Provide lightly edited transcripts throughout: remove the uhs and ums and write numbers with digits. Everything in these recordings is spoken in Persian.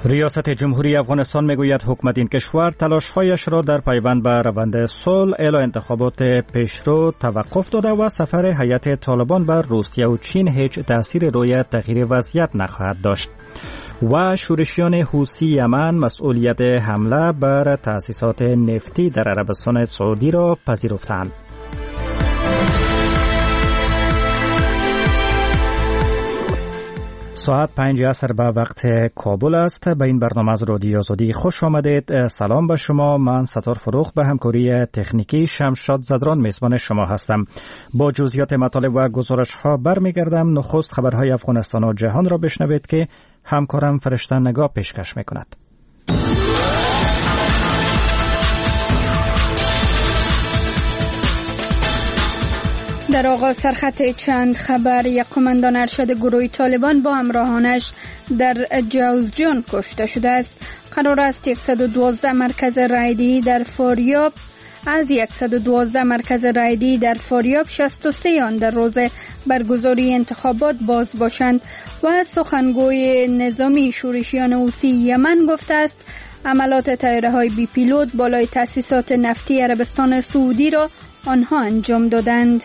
ریاست جمهوری افغانستان میگوید حکومت این کشور تلاش‌هایش را در پیوند به روند صلح الی انتخابات پیشرو توقف داده و سفر هیئت طالبان به روسیه و چین هیچ تأثیر روی تغییر وضعیت نخواهد داشت. و شورشیان حوثی یمن مسئولیت حمله بر تأسیسات نفتی در عربستان سعودی را پذیرفتند. ساعت 5 عصر به وقت کابل است. به این برنامه از رادیو آزادی خوش آمدید. سلام به شما. من ستار فروخ به همکاری تکنیکی شمشاد زدران میزبان شما هستم. با جزئیات مطالب و گزارش ها برمیگردم. نخست خبرهای افغانستان و جهان را بشنوید که همکارم فرشته نگاه پیشکش میکند. در آغاز سرخط چند خبر. یک قماندان ارشد گروه طالبان با همراهانش در جوزجان کشته شده است. قرار است 112 مرکز رایدهی در فاریاب از 112 مرکز رایدهی در فاریاب 63 آن در روز برگزاری انتخابات باز باشند و سخنگوی نظامی شورشیان حوثی یمن گفته است عملات طیاره‌های بی پیلوت بالای تأسیسات نفتی عربستان سعودی را آنها انجام دادند.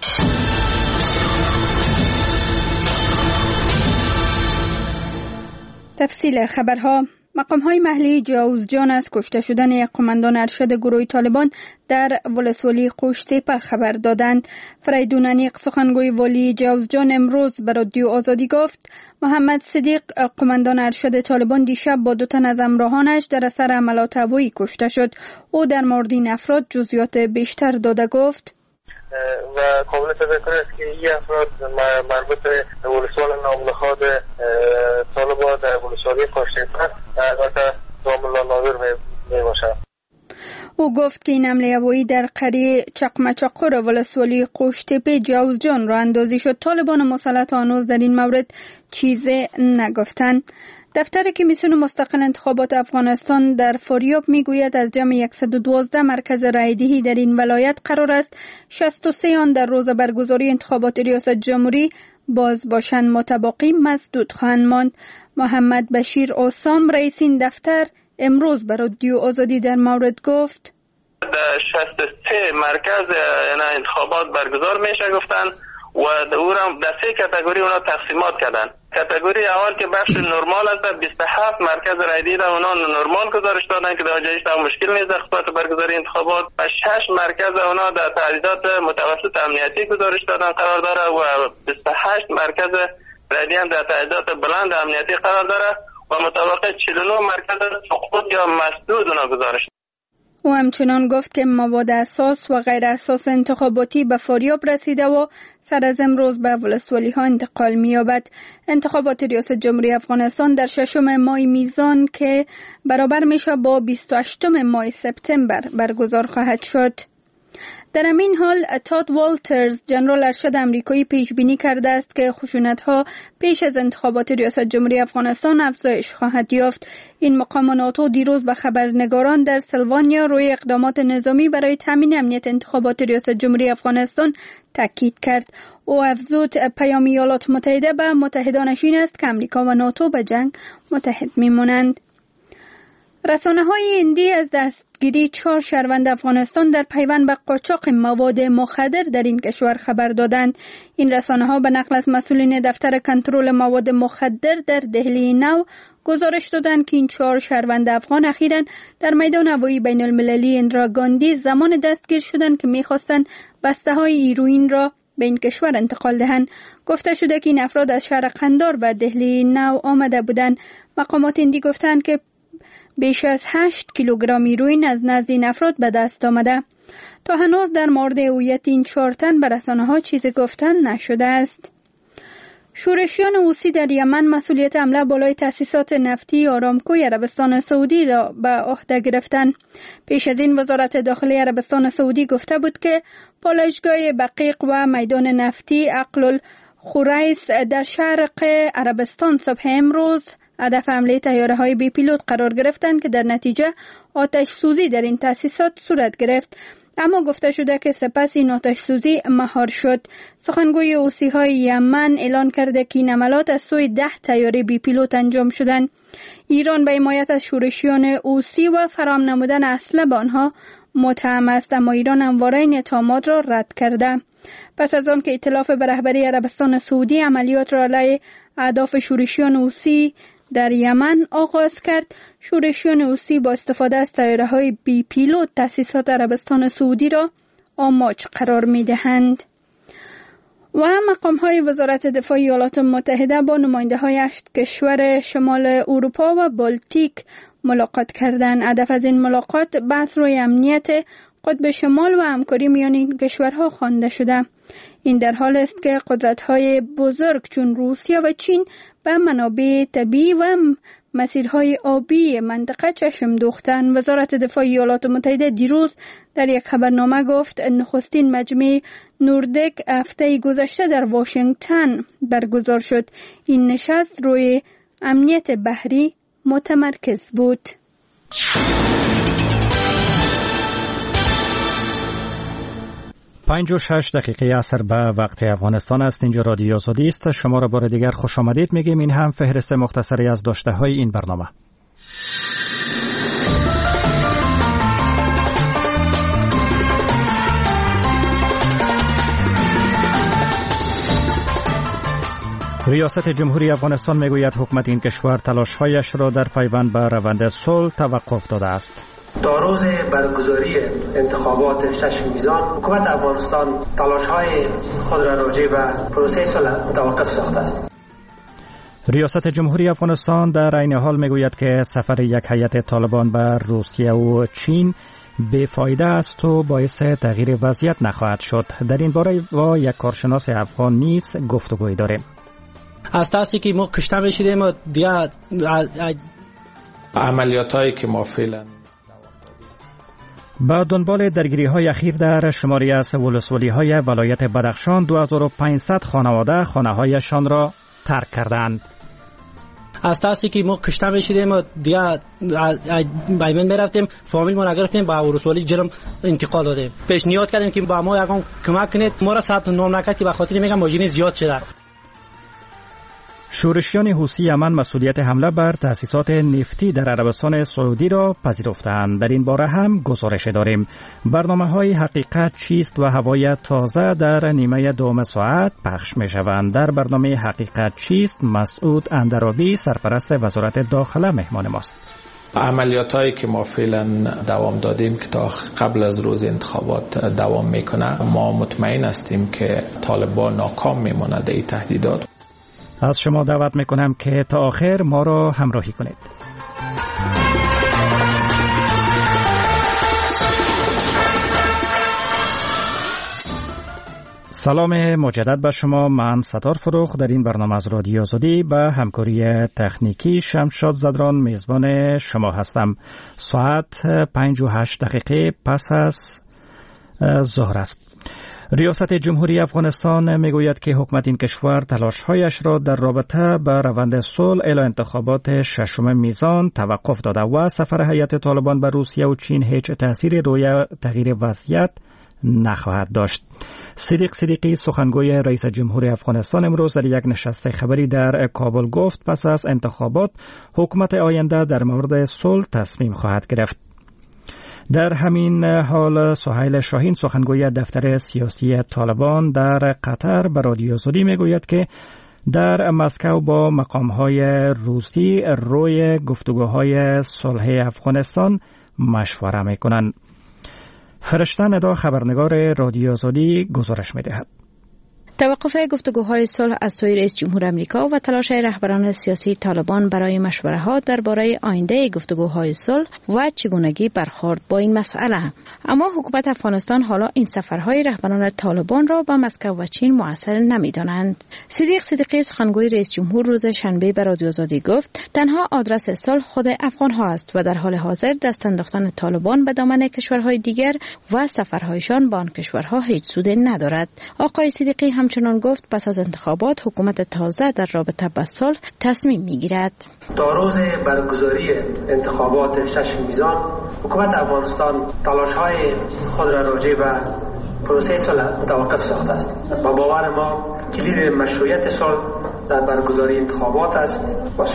تفصیل خبرها. مقام‌های محلی جوزجان از کشته شدن یک قماندان ارشد گروه طالبان در ولسوالی قوشتیپه خبر دادند. فریدون انیق سخنگوی والی جوزجان امروز به رادیو آزادی گفت محمد صدیق قماندان ارشد طالبان دیشب با 2 تن از همراهانش در اثر عملات هوایی کشته شد. او در مورد این افراد جزئیات بیشتر داده گفت و قابل تذکر است که این افراد مربوط به ولسوال نامنهاد طالبان در ولسوالی قوشتیپه البته ضامن ناظر می باشد. او گفت که این حمله هوایی در قریه چقمچقر ولسوالی قوشتیپه جوزجان راه اندازی شد. طالبان مسلط هنوز در این مورد چیزی نگفتند. دفتر کمیسیون مستقل انتخابات افغانستان در فاریاب میگوید از جمع 112 مرکز رایدهی در این ولایت قرار است 63 آن در روز برگزاری انتخابات ریاست جمهوری باز باشند، متباقی مسدود خواهند ماند. محمد بشیر اوسام رئیس این دفتر امروز به رادیو آزادی در مورد گفت 63 مرکز انتخابات برگزار میشه گفتن و او را در 3 کاتگوری اونا تقسیمات کردن. کاتگوری اول که بخش نرمال است 27 مرکز رایدهی را اونا نرمال گزارش دادن که در جایش مشکل نیست در خصوص برگزاری انتخابات و 6 مرکز اونا در تعدیلات متوسط امنیتی گزارش دادن قرار داره و 28 مرکز رایدهی هم در تعدیلات بلند امنیتی قرار داره و مطابق 49 مرکز سقوط یا مسدود اونا گزارش. او همچنان گفت که مواد اساس و غیر اساس انتخاباتی به فاریاب رسیده و سر از امروز به ولسوالی ها انتقال می‌یابد. انتخابات ریاست جمهوری افغانستان در 6 ماه میزان که برابر میشه با 28 ماه سپتامبر برگزار خواهد شد. در همین حال تاد والترز جنرال ارشد آمریکایی پیش بینی کرده است که خشونت‌ها پیش از انتخابات ریاست جمهوری افغانستان افزایش خواهد یافت. این مقام ناتو دیروز به خبرنگاران در سلوانیا روی اقدامات نظامی برای تامین امنیت انتخابات ریاست جمهوری افغانستان تاکید کرد. او افزود پیام ایالات متحده به متحدانش این است که آمریکا و ناتو به جنگ متحد میمونند. رسانه‌های هندی از دستگیری 4 شهروند افغانستان در پیوند به قاچاق مواد مخدر در این کشور خبر دادند. این رسانه‌ها به نقل از مسئولین دفتر کنترل مواد مخدر در دهلی نو گزارش دادند که این 4 شهروند افغان اخیراً در میدان هوایی بین المللی اندرا گاندی زمان دستگیر شدند که می‌خواستند بسته‌های هیروئین را به این کشور انتقال دهند. گفته شده که این افراد از شهر قندار به دهلی نو آمده بودند. مقامات هندی گفتند که بیش از 8 کیلوگرم هیروئین از نزد این افراد به دست آمده. تا هنوز در مورد هویت این 4 تن به رسانه‌ها چیزی گفتن نشده است. شورشیان حوثی در یمن مسئولیت حمله بالای تأسیسات نفتی آرامکوی عربستان سعودی را به عهده گرفتند. پیش از این وزارت داخلی عربستان سعودی گفته بود که پالایشگاه بقیق و میدان نفتی عقل الخریس در شرق عربستان صبح امروز هدف حمله طیاره‌های بی پیلوت قرار گرفتند که در نتیجه آتش سوزی در این تأسیسات صورت گرفت. اما گفته شده که سپس این آتش سوزی مهار شد. سخنگوی حوثی‌های یمن اعلان کرده که این عملیات از سوی 10 طیاره بی پیلوت انجام شدند. ایران به حمایت از شورشیان حوثی و فراهم نمودن اسلحه به آنها متهم است، اما ایران همواره این اتهامات را رد کرده. پس از آن که ائتلاف به رهبری عربستان سعودی عملیات را علیه اهداف شورشیان حوثی در یمن آغاز کرد، شورشیان حوثی با استفاده از طیاره‌های بی پیلوت تأسیسات عربستان سعودی را آماج قرار می‌دهند. و مقام‌های وزارت دفاع ایالات متحده با نماینده‌های 8 کشور شمال اروپا و بالتیک ملاقات کردند. هدف از این ملاقات بحث روی امنیت قطب شمال و همکاری میان این کشورها خوانده شده. این در حال است که قدرت‌های بزرگ چون روسیه و چین به منابع طبیعی و مسیرهای آبی منطقه چشم دوختند. وزارت دفاع ایالات متحده دیروز در یک خبرنامه گفت نخستین مجمع نوردک هفته گذشته در واشنگتن برگزار شد. این نشست روی امنیت بحری متمرکز بود. 5:06 عصر به وقت افغانستان است. اینجا رادیو آزادی است. شما را بار دیگر خوش آمدید میگیم. این هم فهرست مختصری از داشته های این برنامه. ریاست جمهوری افغانستان میگوید حکومت این کشور تلاش‌هایش را در پیوند به روند صلح توقف داده است. تا روز برگزاری انتخابات 6 میزان حکومت افغانستان تلاش‌های خود را راجع به پروسه صلح متوقف ساخته است. ریاست جمهوری افغانستان در عین حال میگوید که سفر یک هیئت طالبان به روسیه و چین بی‌فایده است و باعث تغییر وضعیت نخواهد شد. در این باره با یک کارشناس افغان نیز گفتگوی داریم. از تاسی که ما کشته میشدیم و دیگه عملیاتایی که ما فعلا با دنبال درگیری‌های اخیر در شماری از ولسوالی‌های ولایت بدخشان 2500 خانواده خانه‌هایشان را ترک کردند. از تاسی که ما کشته میشدیم و دیگه بایمن میرفتیم فامیل ما نگرفتیم با ولسوالی جرم انتقال دادیم. پیشنهاد کردیم که با ما یکم کمک کنید. ما را ثبت نام نکرد که به خاطر میگم ماجین زیاد شده. شورشیان حوثی یمن مسئولیت حمله بر تأسیسات نفتی در عربستان سعودی را پذیرفتند. در این باره هم گزارش داریم. برنامه‌های حقیقت چیست و هوای تازه در نیمه دوم ساعت پخش می‌شوند. در برنامه حقیقت چیست مسعود اندرابی سرپرست وزارت داخله مهمان ماست. عملیاتایی که ما فعلا دوام دادیم که تا قبل از روز انتخابات دوام میکنه، ما مطمئن هستیم که طالبان ناکام میماند این تهدیدات. از شما دعوت میکنم که تا آخر ما را همراهی کنید. سلام مجدد به شما. من ستار فروخ در این برنامه از رادیو آزادی به همکاری تکنیکی شمشاد زدران میزبان شما هستم. ساعت 5:08 پس از ظهر است. ریاست جمهوری افغانستان میگوید که حکومت این کشور تلاش‌هایش را در رابطه با روند صلح الی انتخابات 6 میزان توقف داده و سفر هیئت طالبان به روسیه و چین هیچ تأثیری روی تغییر وضعیت نخواهد داشت. صدیقی سخنگوی رئیس جمهوری افغانستان امروز در یک نشست خبری در کابل گفت پس از انتخابات حکومت آینده در مورد صلح تصمیم خواهد گرفت. در همین حال سهیل شاهین سخنگوی دفتر سیاسی طالبان در قطر به رادیو آزادی میگوید که در مسکو با مقام‌های روسی روی گفتگوهای صلح افغانستان مشوره میکنند. فرشته ندا خبرنگار رادیو آزادی گزارش میدهد. توقف گفتگوهای صلح از سوی رئیس جمهور آمریکا و تلاش رهبران سیاسی طالبان برای مشوره‌ها درباره آینده گفتگوهای صلح و چگونگی برخورد با این مسئله اما حکومت افغانستان حالا این سفرهای رهبران طالبان را به مسکو و چین مؤثر نمی‌دانند. صدیق صدیقی سخنگوی رئیس جمهور روز شنبه به رادیو آزادی گفت تنها آدرس صلح خود افغان‌ها است و در حال حاضر دست انداختن طالبان به دامن کشورهای دیگر و سفرهایشان به آن کشورها هیچ سودی ندارد. آقای صدیقی همچنان گفت پس از انتخابات حکومت تازه در رابطه با صلح تصمیم می‌گیرد. تا روز برگزاری انتخابات 6 میزان حکومت افغانستان تلاش‌های خود را راجع به پروسه صلح متوقف ساخته است. با باور ما کلید مشروعیت صلح در برگزاری انتخابات است و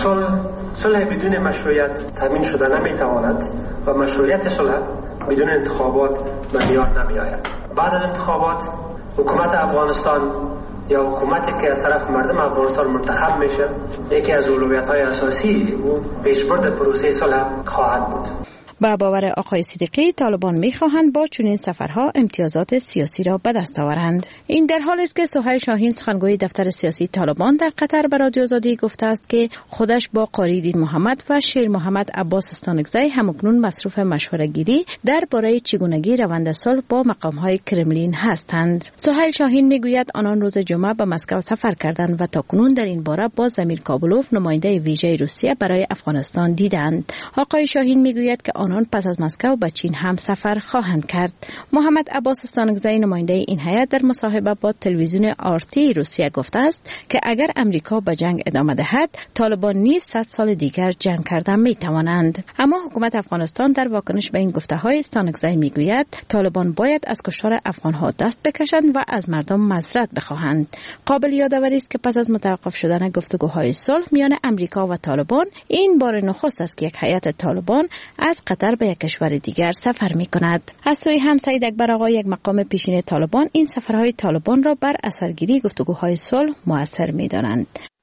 صلح بدون مشروعیت تامین شده نمیتواند و مشروعیت صلح بدون انتخابات به میان نمیآید. بعد از انتخابات حکومت افغانستان یا حکومتی که از طرف مردم افغانستان منتخب میشه یکی از اولویت‌های اساسی او پیشبرد پروسه صلح خواهد بود. با باور آقای صدیقی طالبان می‌خواهند با چنین سفرها امتیازات سیاسی را به دست آورند. این در حالی است که سهیل شاهین سخنگوی دفتر سیاسی طالبان در قطر به رادیو آزادی گفته است که خودش با قاری دین محمد و شیر محمد عباس استانکزی همکنون مصروف مشوره‌گیری درباره چگونگی روند صلح با مقام‌های کرملین هستند. سهیل شاهین میگوید آنان روز جمعه به مسکو سفر کردند و تاکنون در این باره با زمیر کابلوف نماینده ویژه روسیه برای افغانستان دیدند. آقای شاهین میگوید که آنان پس از مسکو به چین هم سفر خواهند کرد. محمد عباس استانکزی نماینده این هیئت در مصاحبه با تلویزیون آرتی روسیه گفته است که اگر امریکا به جنگ ادامه دهد طالبان نیز 100 سال دیگر جنگ کردن می توانند. اما حکومت افغانستان در واکنش به این گفته‌های استانکزی میگوید طالبان باید از کشتار افغان‌ها دست بکشند و از مردم معذرت بخواهند. قابل یادآوری است که پس از متوقف شدن گفتگوهای صلح میان امریکا و طالبان این بار نخست است که یک هیئت طالبان از قطر به یک کشور دیگر سفر می‌کند. از سوی هم سعید اکبر آقا یک مقام پیشین طالبان این سفرهای طالبان را بر اثرگیری گفتگوهای صلح مؤثر می‌دانند.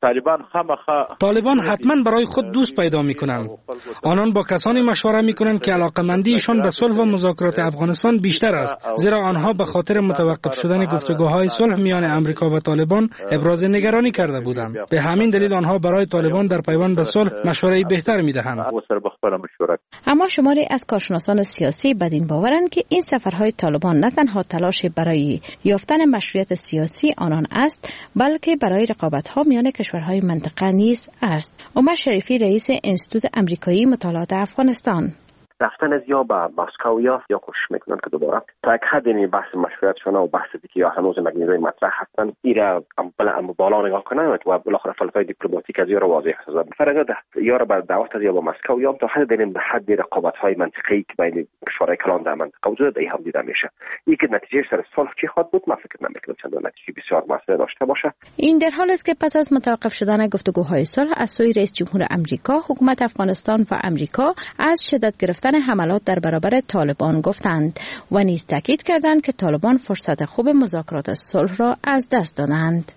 طالبان حتما برای خود دوست پیدا میکنند. آنان با کسانی مشوره میکنند که علاقمندیشان به صلح و مذاکرات افغانستان بیشتر است، زیرا آنها به خاطر متوقف شدن گفتگوهای صلح میان امریکا و طالبان ابراز نگرانی کرده بودند. به همین دلیل آنها برای طالبان در پیوند به صلح مشوره‌ای بهتر میدهند. اما شماری از کارشناسان سیاسی بدین باورند که این سفرهای طالبان نه تنها تلاش برای یافتن مشروعیت سیاسی آنان است، بلکه برای رقابت‌ها میان کشورهای منطقه نیز است. عمر شریفی رئیس انستیتوت آمریکایی مطالعات افغانستان: رفتن از یا به مسکو یا کوشش میکنن که دوباره تا یک حد این بحث مشروعیتشون و بحث دیگه یا هنوز مگنیزهای مطرح هستن ایرا بالا نگاه کنن و بالاخره فلسفه دیپلماتیک از یارو واضح هست. فرق یا به دعوت از یا به مسکو یا تا حد این به حد رقابت‌های منطقه‌ای که بین کشورهای کلان در منطقه وجود هم دیده میشه. این که نتیجه سر صلح چی خواهد بود من فکر نمی‌کنم چندان نتیجه بسیار موثر داشته باشه. این در حالی است که پس از متوقف شدن گفتگوهای صلح از سوی رئیس جمهور آمریکا، حکومت افغانستان و آمریکا از شدت گرفتن حملات در برابر طالبان گفتند و نیز تاکید کردند که طالبان فرصت خوب مذاکرات صلح را از دست دادند.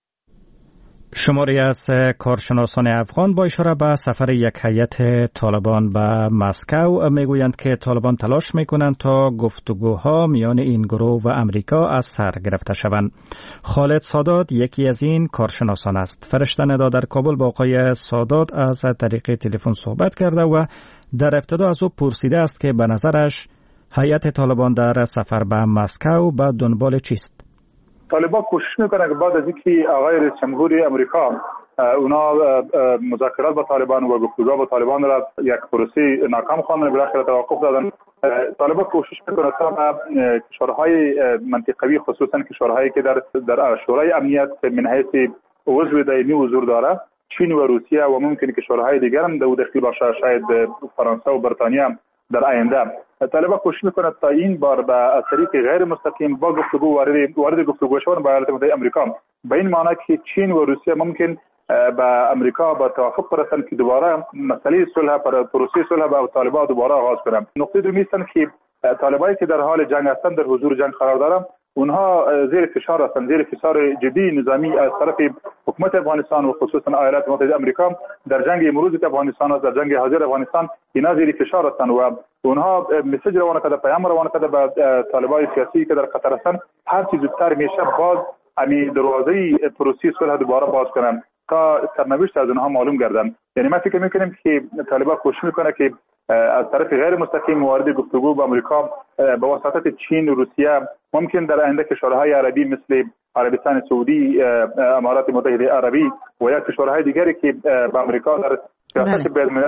شماری از کارشناسان افغان با اشاره به سفر یک هیئت طالبان به مسکو میگویند که طالبان تلاش میکنند تا گفتگوها میان این گروه و امریکا از سر گرفته شوند. خالد سادات یکی از این کارشناسان است. فرشته ندا در کابل با آقای سادات از طریق تلفن صحبت کرده و در ابتدا از او پرسیده است که به نظرش هیئت طالبان در سفر به مسکو به دنبال چیست؟ طالبان کوشش میکنه که بعد از اینکه آقای رئیس جمهوری امریکا اونا مذاکرات با طالبان و گفتگو با طالبان را یک پروسه ناکام خواندن بالاخره توقف دادن، طالبان کوشش میکنه تا کشورهای منطقوی خصوصا کشورهایی که در شورای امنیت من حیث عضو دائمی حضور داره، چین و روسیه و ممکن کشورهای دیگر هم داخل باشه، شاید فرانسه و بریتانیا در آینده. طالبان کوشش میکنه تا این بار به طریق غیر مستقیم با گفتگو وارد گفتگو شدن با ایالات متحده آمریکا، به این معنی که چین و روسیه ممکن با امریکا با توافق برسند که دوباره مسئله صلح پروسه صلح با طالبان دوباره آغاز کنند. نقطه دومی است که طالبانی که در حال جنگ هستند، در حضور جنگ قرار دارند، اونها زیر فشار هستند، زیر فشار جدی نظامی از طرف حکومت افغانستان و خصوصا ایالات متحده آمریکا در جنگ امروزی که افغانستان است، در جنگ حاضر افغانستان اینا زیر فشار هستند و اونها مسیج روانه کرده، پیام روانه کرده به طالبان سیاسی که در قطر هستند هر چیز زودتر میشه باز امی دروازه پروسه صلح دوباره باز کنند. تا سرنوشت از اونها معلوم گردن. یعنی ما فکر میکنیم که طالبان کوشش میکنه که از طرف غیر مستقیم وارد گفتگو با آمریکا به واسطه چین و روسیه ممکن در آینده کشورهای عربی مثل عربستان سعودی، امارات متحده عربی و یا کشورهای دیگری که با آمریکا در سیاست بین‌المللی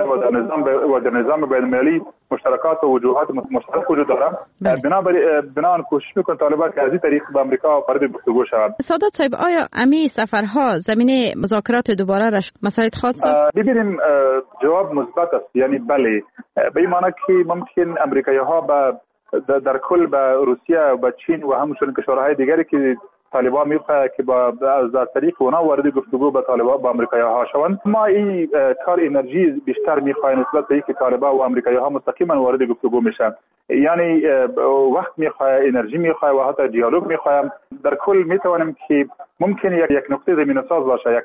و در نظام بین‌المللی مشترکات و وجوهات مشترک وجود دارند. بنابراین کوشش میکنه طالبان که از این طریق با آمریکا وارد گفتگو شود. سادات صاحب، آیا امی سفرها زمینه مذاکرات دوباره را مسائل خواهد ساخت؟ ببینیم جواب مثبت است. یعنی بله، به این معنی که ممکن امریکایی‌ها در کل با روسیه و با چین و همچنین کشورهای دیگری که طالبان میخواه که با از طریق اونا وارد گفتگو با طالبان با آمریکایی‌ها شوند. ما این کار انرژی بیشتر میخواهیم نسبت به اینکه طالبان و آمریکایی‌ها مستقیما وارد گفتگو میشن. یعنی وقت میخواه، انرژی میخواه و حتی دیالوگ میخوایم. در کل میتوانیم که ممکن یک نقطه زمینه‌ساز باشه،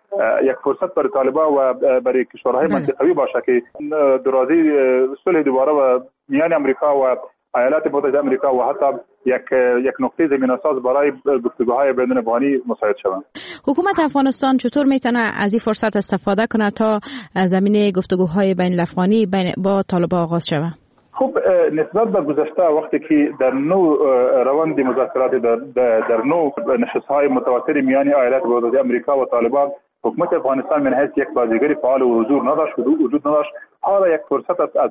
یک فرصت برای طالبان و برای کشورهای منطقوی باشه که درازی صلح دوباره و میان آمریکا و ایالات متحده آمریکا و حتی یک نقطه زمینه‌ساز برای گفتگوهای بین افغانی مساعد شوند. حکومت افغانستان چطور میتونه از این فرصت استفاده کنه تا زمینه گفتگوهای بین الافغانی با طالبان آغاز شود؟ خب نسبت به گذشته وقتی که در نوع روند مذاکرات در نوع نشست‌های متواتر میان ایالات متحده آمریکا و طالبان، حکومت افغانستان من حیث یک بازیگری فعال و وجود نداشت. حالا یک فرصت از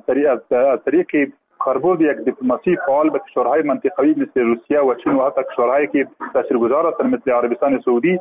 طریق کاربرد یک دیپلماسی فعال به کشورهای منطقوی مثل روسیه و چین و حتی کشورهایی که تاثیرگذار هستند مثل عربستان سعودی،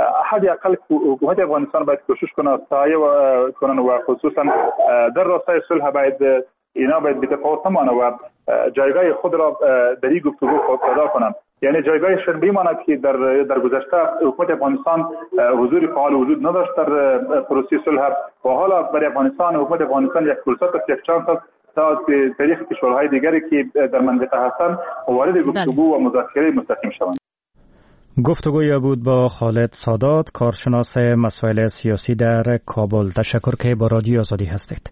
حداقل حکومت افغانستان باید کوشش کنه سعی کنن و خصوصا در راستای صلح باید بتفاوت نمانه و جایگاه خود را در این گفتگو پیدا کنند. یعنی جایگاهشان بماند که در گذشته حکومت افغانستان حضور فعال وجود نداشت در پروسه صلح و حالا برای افغانستان حکومت افغانستان یک فرصت است، یک شانس است تا تاریخ کشورهای دیگری که در منطقه هستند وارد گفتگو و مذاکره مستقیم شوند. گفتگوی بود با خالد سادات، کارشناس مسائل سیاسی در کابل. تشکر که با رادیو آزادی هستید.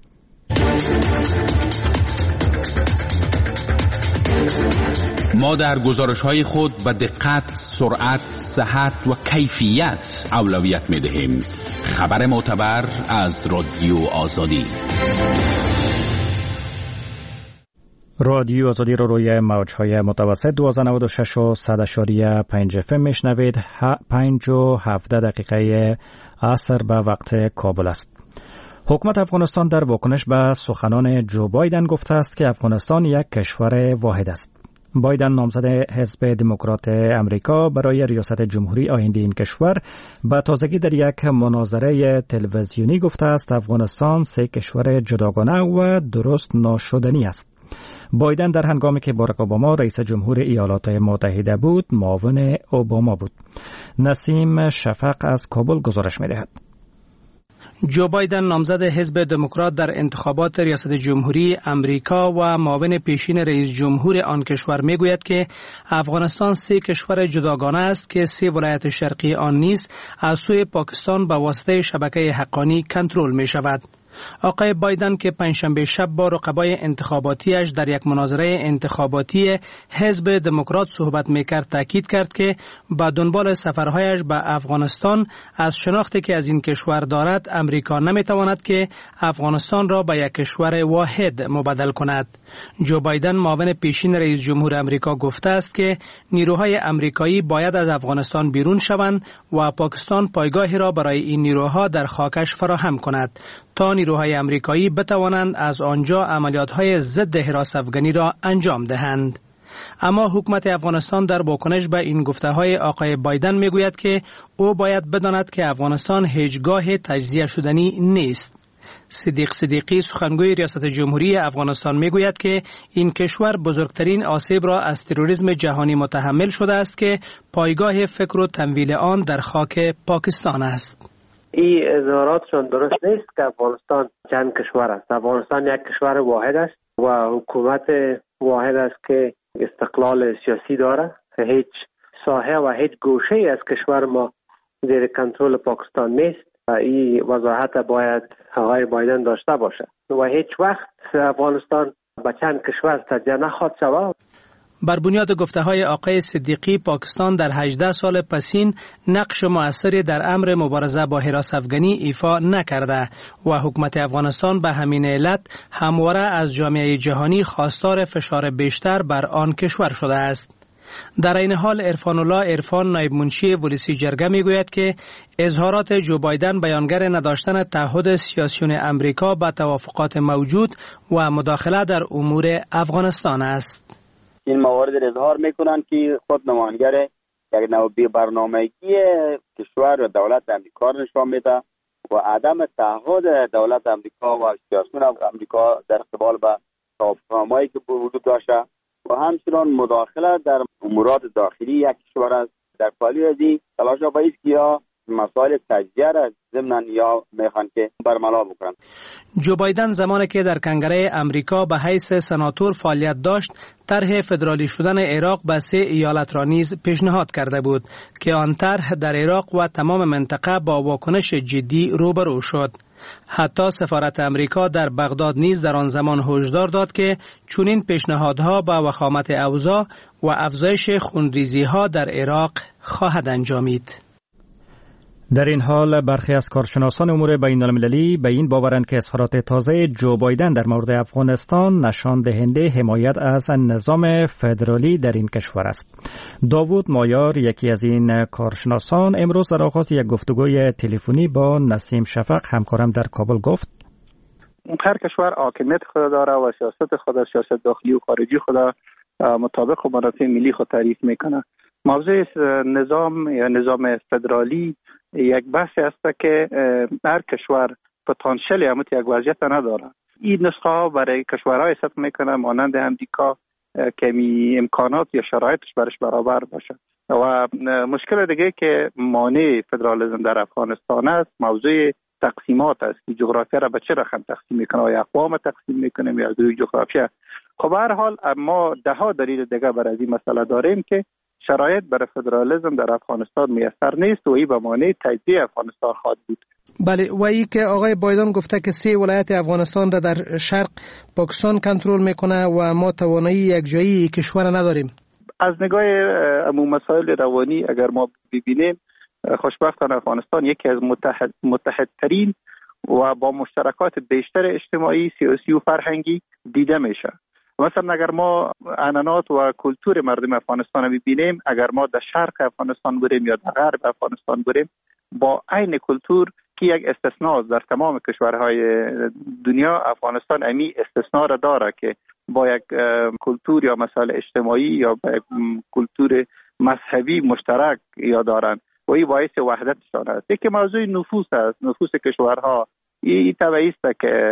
ما در گزارش‌های خود به دقت، سرعت، صحت و کیفیت اولویت می‌دهیم. خبر معتبر از رادیو آزادی. رادیو آزادی رو روی موج‌های متوسط 1296 و 100.5 FM میشنوید. 5:17 عصر به وقت کابل است. حکومت افغانستان در واکنش به سخنان جو بایدن گفته است که افغانستان یک کشور واحد است. بایدن نامزد حزب دموکرات امریکا برای ریاست جمهوری آینده این کشور به تازگی در یک مناظره تلویزیونی گفته است افغانستان سه کشور جداگانه و درست ناشدنی است. بایدن در هنگامی که باراک اوباما رئیس جمهور ایالات متحده بود معاون اوباما بود. نسیم شفق از کابل گزارش می‌دهد. جو بایدن نامزد حزب دموکرات در انتخابات ریاست جمهوری امریکا و معاون پیشین رئیس جمهور آن کشور میگوید که افغانستان سه کشور جداگانه است که سه ولایت شرقی آن نیز از سوی پاکستان به واسطه شبکه حقانی کنترل می شود. آقای بایدن که پنجشنبه شب با رقبای انتخاباتیش در یک مناظره انتخاباتی حزب دموکرات صحبت میکرد تاکید کرد که با دنبال سفرهایش به افغانستان از شناختی که از این کشور دارد امریکا نمیتواند که افغانستان را به یک کشور واحد مبدل کند. جو بایدن معاون پیشین رئیس جمهور امریکا گفته است که نیروهای امریکایی باید از افغانستان بیرون شوند و پاکستان پایگاهی را برای این نیروها در خاکش فراهم کند تا نیروهای امریکایی بتوانند از آنجا عملیات‌های ضد حراس افغانی را انجام دهند. اما حکومت افغانستان در واکنش به این گفته‌های آقای بایدن میگوید که او باید بداند که افغانستان هیچگاه تجزیه شدنی نیست. صدیق صدیقی سخنگوی ریاست جمهوری افغانستان میگوید که این کشور بزرگترین آسیب را از تروریسم جهانی متحمل شده است که پایگاه فکر و تمویل آن در خاک پاکستان است. این اظهاراتشان درست نیست که افغانستان چند کشور است. افغانستان یک کشور واحد است و حکومت واحد است که استقلال سیاسی داره. هیچ ساحه و هیچ گوشه از کشور ما زیر کنترل پاکستان نیست. این وضاحت باید آقای بایدن داشته باشه و هیچ وقت افغانستان به چند کشور تجزیه نخواهد شود. بر بنیاد گفته‌های آقای صدیقی، پاکستان در 18 سال پسین نقش مؤثری در امر مبارزه با هراس افغانی ایفا نکرده و حکومت افغانستان به همین علت همواره از جامعه جهانی خواستار فشار بیشتر بر آن کشور شده است. در این حال عرفان الله عرفان، نایب منشی ولسی جرگه میگوید که اظهارات جو بایدن بیانگر نداشتن تعهد سیاسیون امریکا به توافقات موجود و مداخله در امور افغانستان است. این موارد را اظهار میکنند که خود نمایانگر یک نوع بی‌برنامگی کشور و دولت امریکا را نشان میده و عدم تعهد دولت امریکا و سیاسیون امریکا در قبال به توافقنامه‌ای که وجود داشته و همچنان مداخله در امورات داخلی یک کشور است. در پالی ازی تلاش‌ها باید که یا مسائل تجزیه را ضمناً یا میخوان که برملا بکنن. جو بایدن زمانی که در کنگره امریکا به حیث سناتور فعالیت داشت، طرح فدرالی شدن عراق به 3 ایالت را نیز پیشنهاد کرده بود که آن طرح در عراق و تمام منطقه با واکنش جدی روبرو شد. حتی سفارت امریکا در بغداد نیز در آن زمان هشدار داد که چنین پیشنهادها با وخامت اوضاع و افزایش خونریزی‌ها در عراق خواهد انجامید. در این حال برخی از کارشناسان امور بین المللی به این باورند که اظهارات تازه جو بایدن در مورد افغانستان نشان دهنده حمایت از نظام فدرالی در این کشور است. داوود مایار، یکی از این کارشناسان، امروز در آغاز یک گفتگوی تلفنی با نسیم شفق همکارم در کابل گفت: هر کشور حاکمیت خود داره و سیاست خود، سیاست داخلی و خارجی خود مطابق منافع ملی خود تعریف میکنه. موضوع نظام فدرالی یک بحثی است که هر کشور پتانسیل همت یک وضعیت نداره. این نسخه ها برای کشورهای ست میکنه مانند امریکا کمی امکانات یا شرایطش برش برابر باشه. و مشکل دیگه که مانع فدرالیسم در افغانستان است موضوع تقسیمات است که جغرافیا را به چه رقم تقسیم میکنه، یا اقوام تقسیم میکنه یا دوی جغرافیا. خب هر حال ما ده ها دلیل دیگه برای این مسئله داریم که شرایط برای فدرالیسم در افغانستان میسر نیست و این به معنی تجزیه افغانستان خواهد بود. بله، و ای که آقای بایدن گفته که 3 ولایت افغانستان را در شرق پاکستان کنترل میکنه و ما توانایی یک جایی کشور نداریم. از نگاه عموم مسائل روانی اگر ما ببینیم، خوشبختانه افغانستان یکی از متحدترین و با مشترکات بیشتر اجتماعی، سیاسی و فرهنگی دیده میشه. مثلا اگر ما عنعنات و کلتور مردم افغانستان رو ببینیم، اگر ما در شرق افغانستان بریم یا در غرب افغانستان بریم، با عین کلتور که یک استثناء در تمام کشورهای دنیا، افغانستان امی استثناء را داره که با یک کلتور یا مسائل اجتماعی یا با یک کلتور مذهبی مشترک یا دارن و این باعث وحدتشان است. یکی موضوع نفوس است. نفوس کشورها این طبعی است که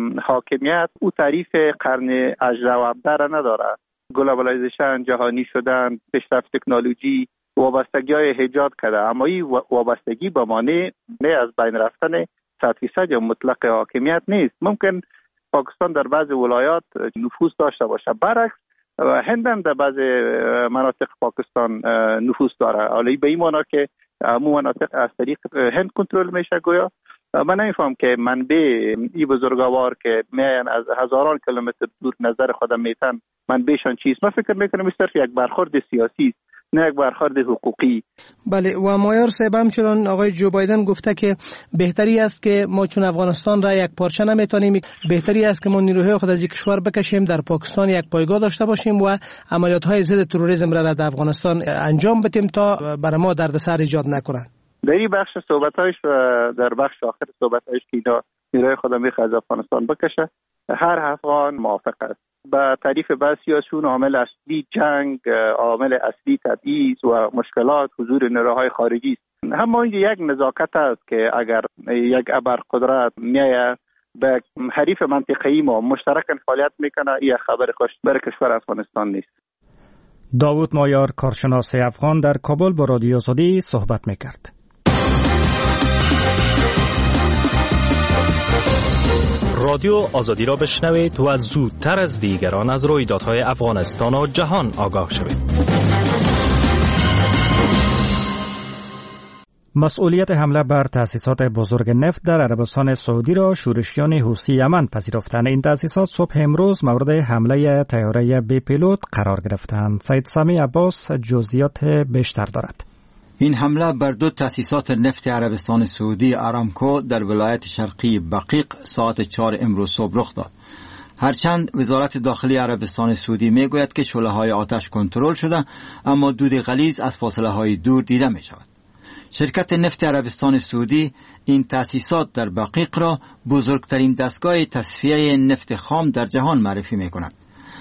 حاکمیت او تعریف قرن 18 و 17 را نداره. گلوبالایزیشن، جهانی شدن، پیشرفت تکنولوژی، وابستگی های ایجاد کرده، اما این وابستگی به معنی نه از بین رفتن 100% یا مطلق حاکمیت نیست. ممکن پاکستان در بعض ولایات نفوذ داشته باشه، برعکس هند هم در بعض مناطق پاکستان نفوذ داره، ولی به این معنی که عموم مناطق از طریق هند کنترل میشه. گویا من نمیفهم که منبع این بزرگوار که میان از هزاران کیلومتر دور نظر خودم میتن منبعشان چیست. من فکر میکنم صرف یک برخورد سیاسی است، نه یک برخورد حقوقی. بله، و مایار صاحب همچنان آقای جو بایدن گفته که بهتری است که ما چون افغانستان را یک پارچه نمیتونیم، بهتری است که ما نیروهای خود از یک کشور بکشیم، در پاکستان یک پایگاه داشته باشیم و عملیات‌های ضد تروریسم را در افغانستان انجام بدیم تا برای ما دردسر ایجاد نکنند. در این بخش صحبت‌هایش و در بخش آخر صحبت‌هایش که اینا نیروهای خود میخواد از افغانستان بکشه، هر افغان موافق است. با تعریف بسیارشون عامل اصلی جنگ، عامل اصلی تبعیض و مشکلات حضور نیروهای خارجی است. اما این یک نزاکت است که اگر یک ابرقدرت میاد به حریف منطقه‌ای ما مشترکاً فعالیت میکنه، این خبر خوش برای کشور افغانستان نیست. داوود مایار، کارشناس افغان، در کابل با رادیو آزادی صحبت میکرد. رادیو آزادی را بشنوید و زودتر از دیگران از رویدادهای افغانستان و جهان آگاه شوید. مسئولیت حمله بر تأسیسات بزرگ نفت در عربستان سعودی را شورشیان حوثی یمن پذیرفتند. این تأسیسات صبح امروز مورد حمله طیاره بی پیلوت قرار گرفتند. سید سامی عباس جزئیات بیشتر دارد. این حمله بر دو تأسیسات نفت عربستان سعودی آرامکو در ولایت شرقی بقیق ساعت 4 امروز صبح رخ داد. هرچند وزارت داخلی عربستان سعودی میگوید که شعله‌های آتش کنترل شده، اما دود غلیظ از فاصله‌های دور دیده می شود. شرکت نفت عربستان سعودی این تأسیسات در بقیق را بزرگترین دستگاه تصفیه نفت خام در جهان معرفی می کند.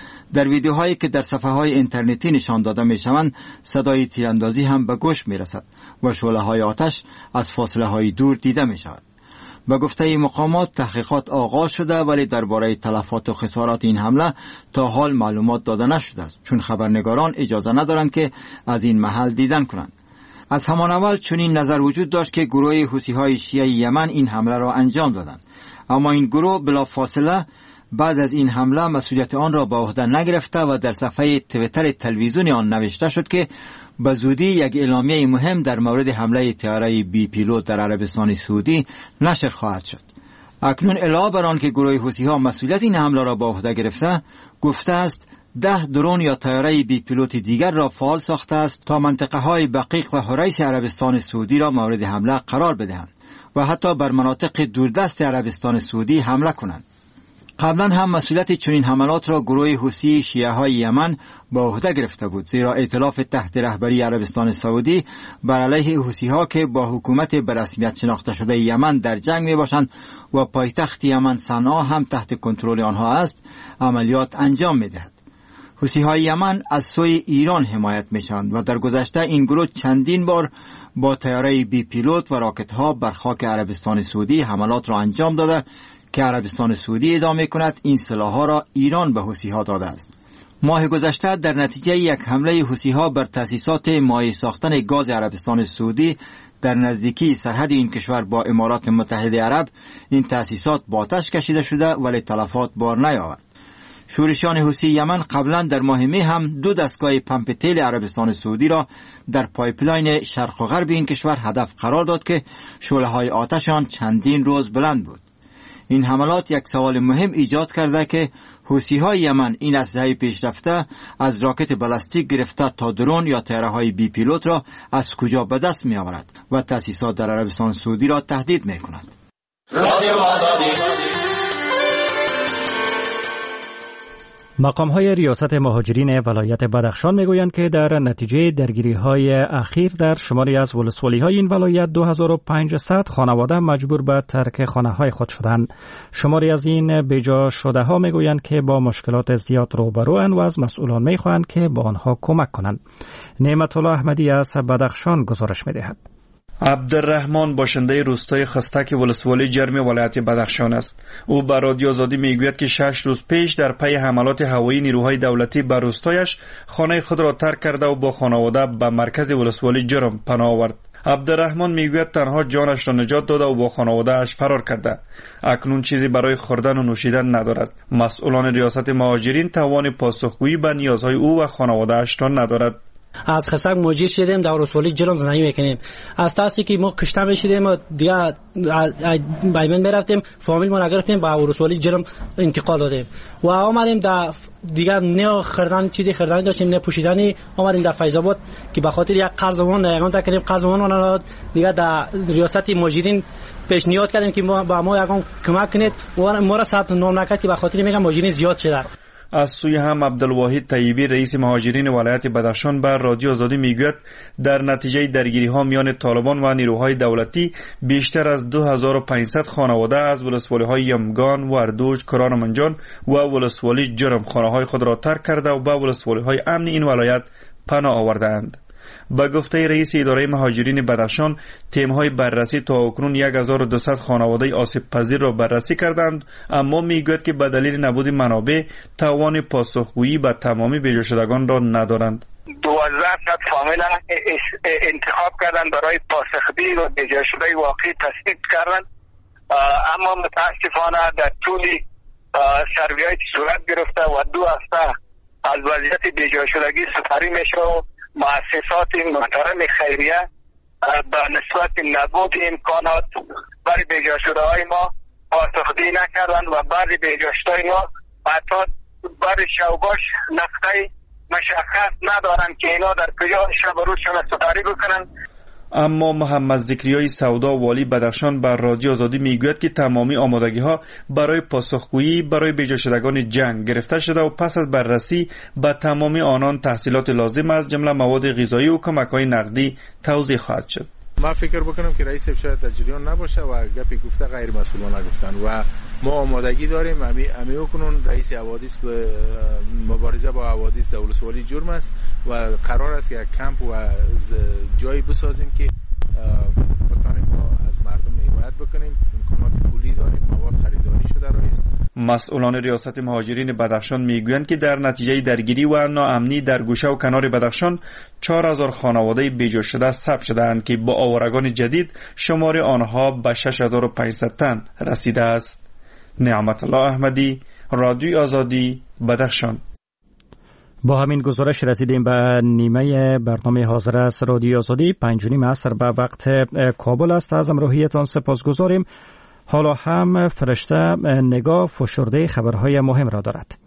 در ویدیوهایی که در صفحه‌های اینترنتی نشان داده می شوند، صدای تیراندازی هم به گوش می رسد و شعله‌های آتش از فاصله‌های دور دیده می شود. به گفته مقامات تحقیقات آغاز شده، ولی درباره تلفات و خسارات این حمله تا حال معلومات داده نشده است، چون خبرنگاران اجازه ندارند که از این محل دیدن کنند. از همان اول چنین نظر وجود داشت که گروه حوثی‌های شیعه یمن این حمله را انجام دادند، اما این گروه بلافاصله بعد از این حمله مسئولیت آن را به عهده نگرفته و در صفحه توییتر تلویزیونی آن نوشته شد که به زودی یک اعلامیه مهم در مورد حمله طیاره بی پیلوت در عربستان سعودی نشر خواهد شد. اکنون علاوه بر آن که گروه حوثی‌ها مسئولیت این حمله را به عهده گرفته، گفته است 10 درون یا طیاره بی پیلوت دیگر را فعال ساخته است تا منطقه های بقیق و حریث عربستان سعودی را مورد حمله قرار بدهند و حتی بر مناطق دوردست عربستان سعودی حمله کنند. قبلا هم مسئولیت چنین حملات را گروه حوثی شیعه های یمن به عهده گرفته بود، زیرا ائتلاف تحت رهبری عربستان سعودی بر علیه حوثی ها که با حکومت به رسمیت شناخته شده یمن در جنگ می باشند و پایتخت یمن صنعا هم تحت کنترل آنها است، عملیات انجام می دهد. حوثی های یمن از سوی ایران حمایت می شوند و در گذشته این گروه چندین بار با طیاره بی پیلوت و راکت ها بر خاک عربستان سعودی حملات را انجام داده که عربستان سعودی ادعا می‌کند این سلاح‌ها را ایران به حوثی‌ها داده است. ماه گذشته در نتیجه یک حمله حوثی‌ها بر تأسیسات مایع ساختن گاز عربستان سعودی در نزدیکی سرحد این کشور با امارات متحده عرب، این تأسیسات با آتش کشیده شده ولی تلفات بار نیاورد. شورشیان حوثی یمن قبلا در ماه می هم 2 دستگاه پمپ تیل عربستان سعودی را در پایپلاین شرق و غرب این کشور هدف قرار داد که شعله‌های آتش آن چندین روز بلند بود. این حملات یک سوال مهم ایجاد کرده که حوثی‌های یمن این اسلحه پیشرفته از راکت بالستیک گرفته تا درون یا طیاره‌های بی پیلوت را از کجا به دست می‌آورد و تأسیسات در عربستان سعودی را تهدید می‌کند. مقام‌های ریاست مهاجرین ولایت بدخشان میگویند که در نتیجه درگیری‌های اخیر در شماری از ولسوالی‌های این ولایت 2500 خانواده مجبور به ترک خانه‌های خود شدند. شماری از این بجا شده‌ها میگویند که با مشکلات زیاد روبروند و از مسئولان می‌خواهند که با آنها کمک کنند. نعمت الله احمدی از بدخشان گزارش می‌دهد. عبدالرحمن باشنده روستای خستک ولسوالی جرم ولایت بدخشان است. او به رادیو آزادی میگوید که 6 روز پیش در پی حملات هوایی نیروهای دولتی بر روستایش خانه خود را ترک کرده و با خانواده به مرکز ولسوالی جرم پناه آورد. عبدالرحمن میگوید تنها جانش را نجات داده و با خانواده‌اش فرار کرده. اکنون چیزی برای خوردن و نوشیدن ندارد. مسئولان ریاست مهاجرین توان پاسخگویی به نیازهای او و خانواده‌اش را ندارد. از خسک مهاجر شدیم در ولسوالی جرم زندگی میکنیم. از تاسی که ما کشته میشدیم و دیگه بایمن میرفتیم فامیل ما نگرفتیم با ولسوالی جرم انتقال دادیم و آمدیم در دیگه نه خردن چیزی خردن داشتیم نه پوشیدنی. آمدیم در فیض آباد که به خاطر یک قرضمون یگان کردیم قرضمون دیگه در ریاست مهاجرین پیشنهاد کردیم که با ما یگان کمک کنید و ما را ثبت نام نکرد که به خاطر میگم مهاجرین زیاد شده. از سوی هم عبدالواحد طیبی رئیس مهاجرین ولایت بدخشان بر رادیو آزادی میگوید در نتیجه درگیری ها میان طالبان و نیروهای دولتی بیشتر از 2500 خانواده از ولسوالی های یمگان، وردوج، کران و منجان و ولسوالی جرم خانه های خود را ترک کرده و به ولسوالی های امن این ولایت پناه آوردند. با گفته رئیس اداره مهاجرین بدخشان، تیم‌های بررسی تا اکنون 1200 خانواده آسیب پذیر را بررسی کردند، اما میگوید که به دلیل نبود منابع توان پاسخگویی به تمامی بیجا شدگان را ندارند. 12 فامیل انتخاب کردند برای پاسخگویی و بیجا شده واقعی تصدیق کردند، اما متاسفانه در طول سروی‌های صورت گرفته و 2 هفته از وضعیت بیجا شدگی سپری میشه. مؤسسات محترم خیریه به نسبت نبود امکانات برای بیجا شده های ما پاسخگویی نکردن و بعضی بیجا شده ما حتی برای شوباش نقطه مشخص ندارن که اینا در کجا شب و روزشون سپری بکنن. اما محمد ذکریای سودا والی بدخشان بر رادیو آزادی میگوید که تمامی آمادگی ها برای پاسخگویی برای بیجا شدگان جنگ گرفته شده و پس از بررسی به تمامی آنان تحصیلات لازم از جمله مواد غذایی و کمک‌های نقدی توزیع خواهد شد. ما فکر بکنم که رئیس شاید در جریان نباشه و گپی گفته غیر مسئولانه گفتن و ما آمادگی داریم امی کنون رئیس حوادث به مبارزه با حوادث در ولسوالی جرم است و قرار است یک کمپ و جایی بسازیم که بتانیم ما از مردم حمایت بکنیم. امکانات پولی داریم، مواد خریداری شده است. مسئولان ریاست مهاجرین بدخشان میگویند که در نتیجه درگیری و ناامنی در گوشه و کنار بدخشان 4000 خانواده بیجا شده ثبت شده‌اند که با آوارگان جدید شمار آنها به 6500 تن رسیده است. نعمت الله احمدی، رادیو آزادی، بدخشان. با همین گزارش رسیدیم به نیمه برنامه حاضر است رادیو آزادی. 5:30 عصر به وقت کابل است. از همراهیتان سپاسگزاریم. حالا هم فرشته نگاه فشرده خبرهای مهم را دارد.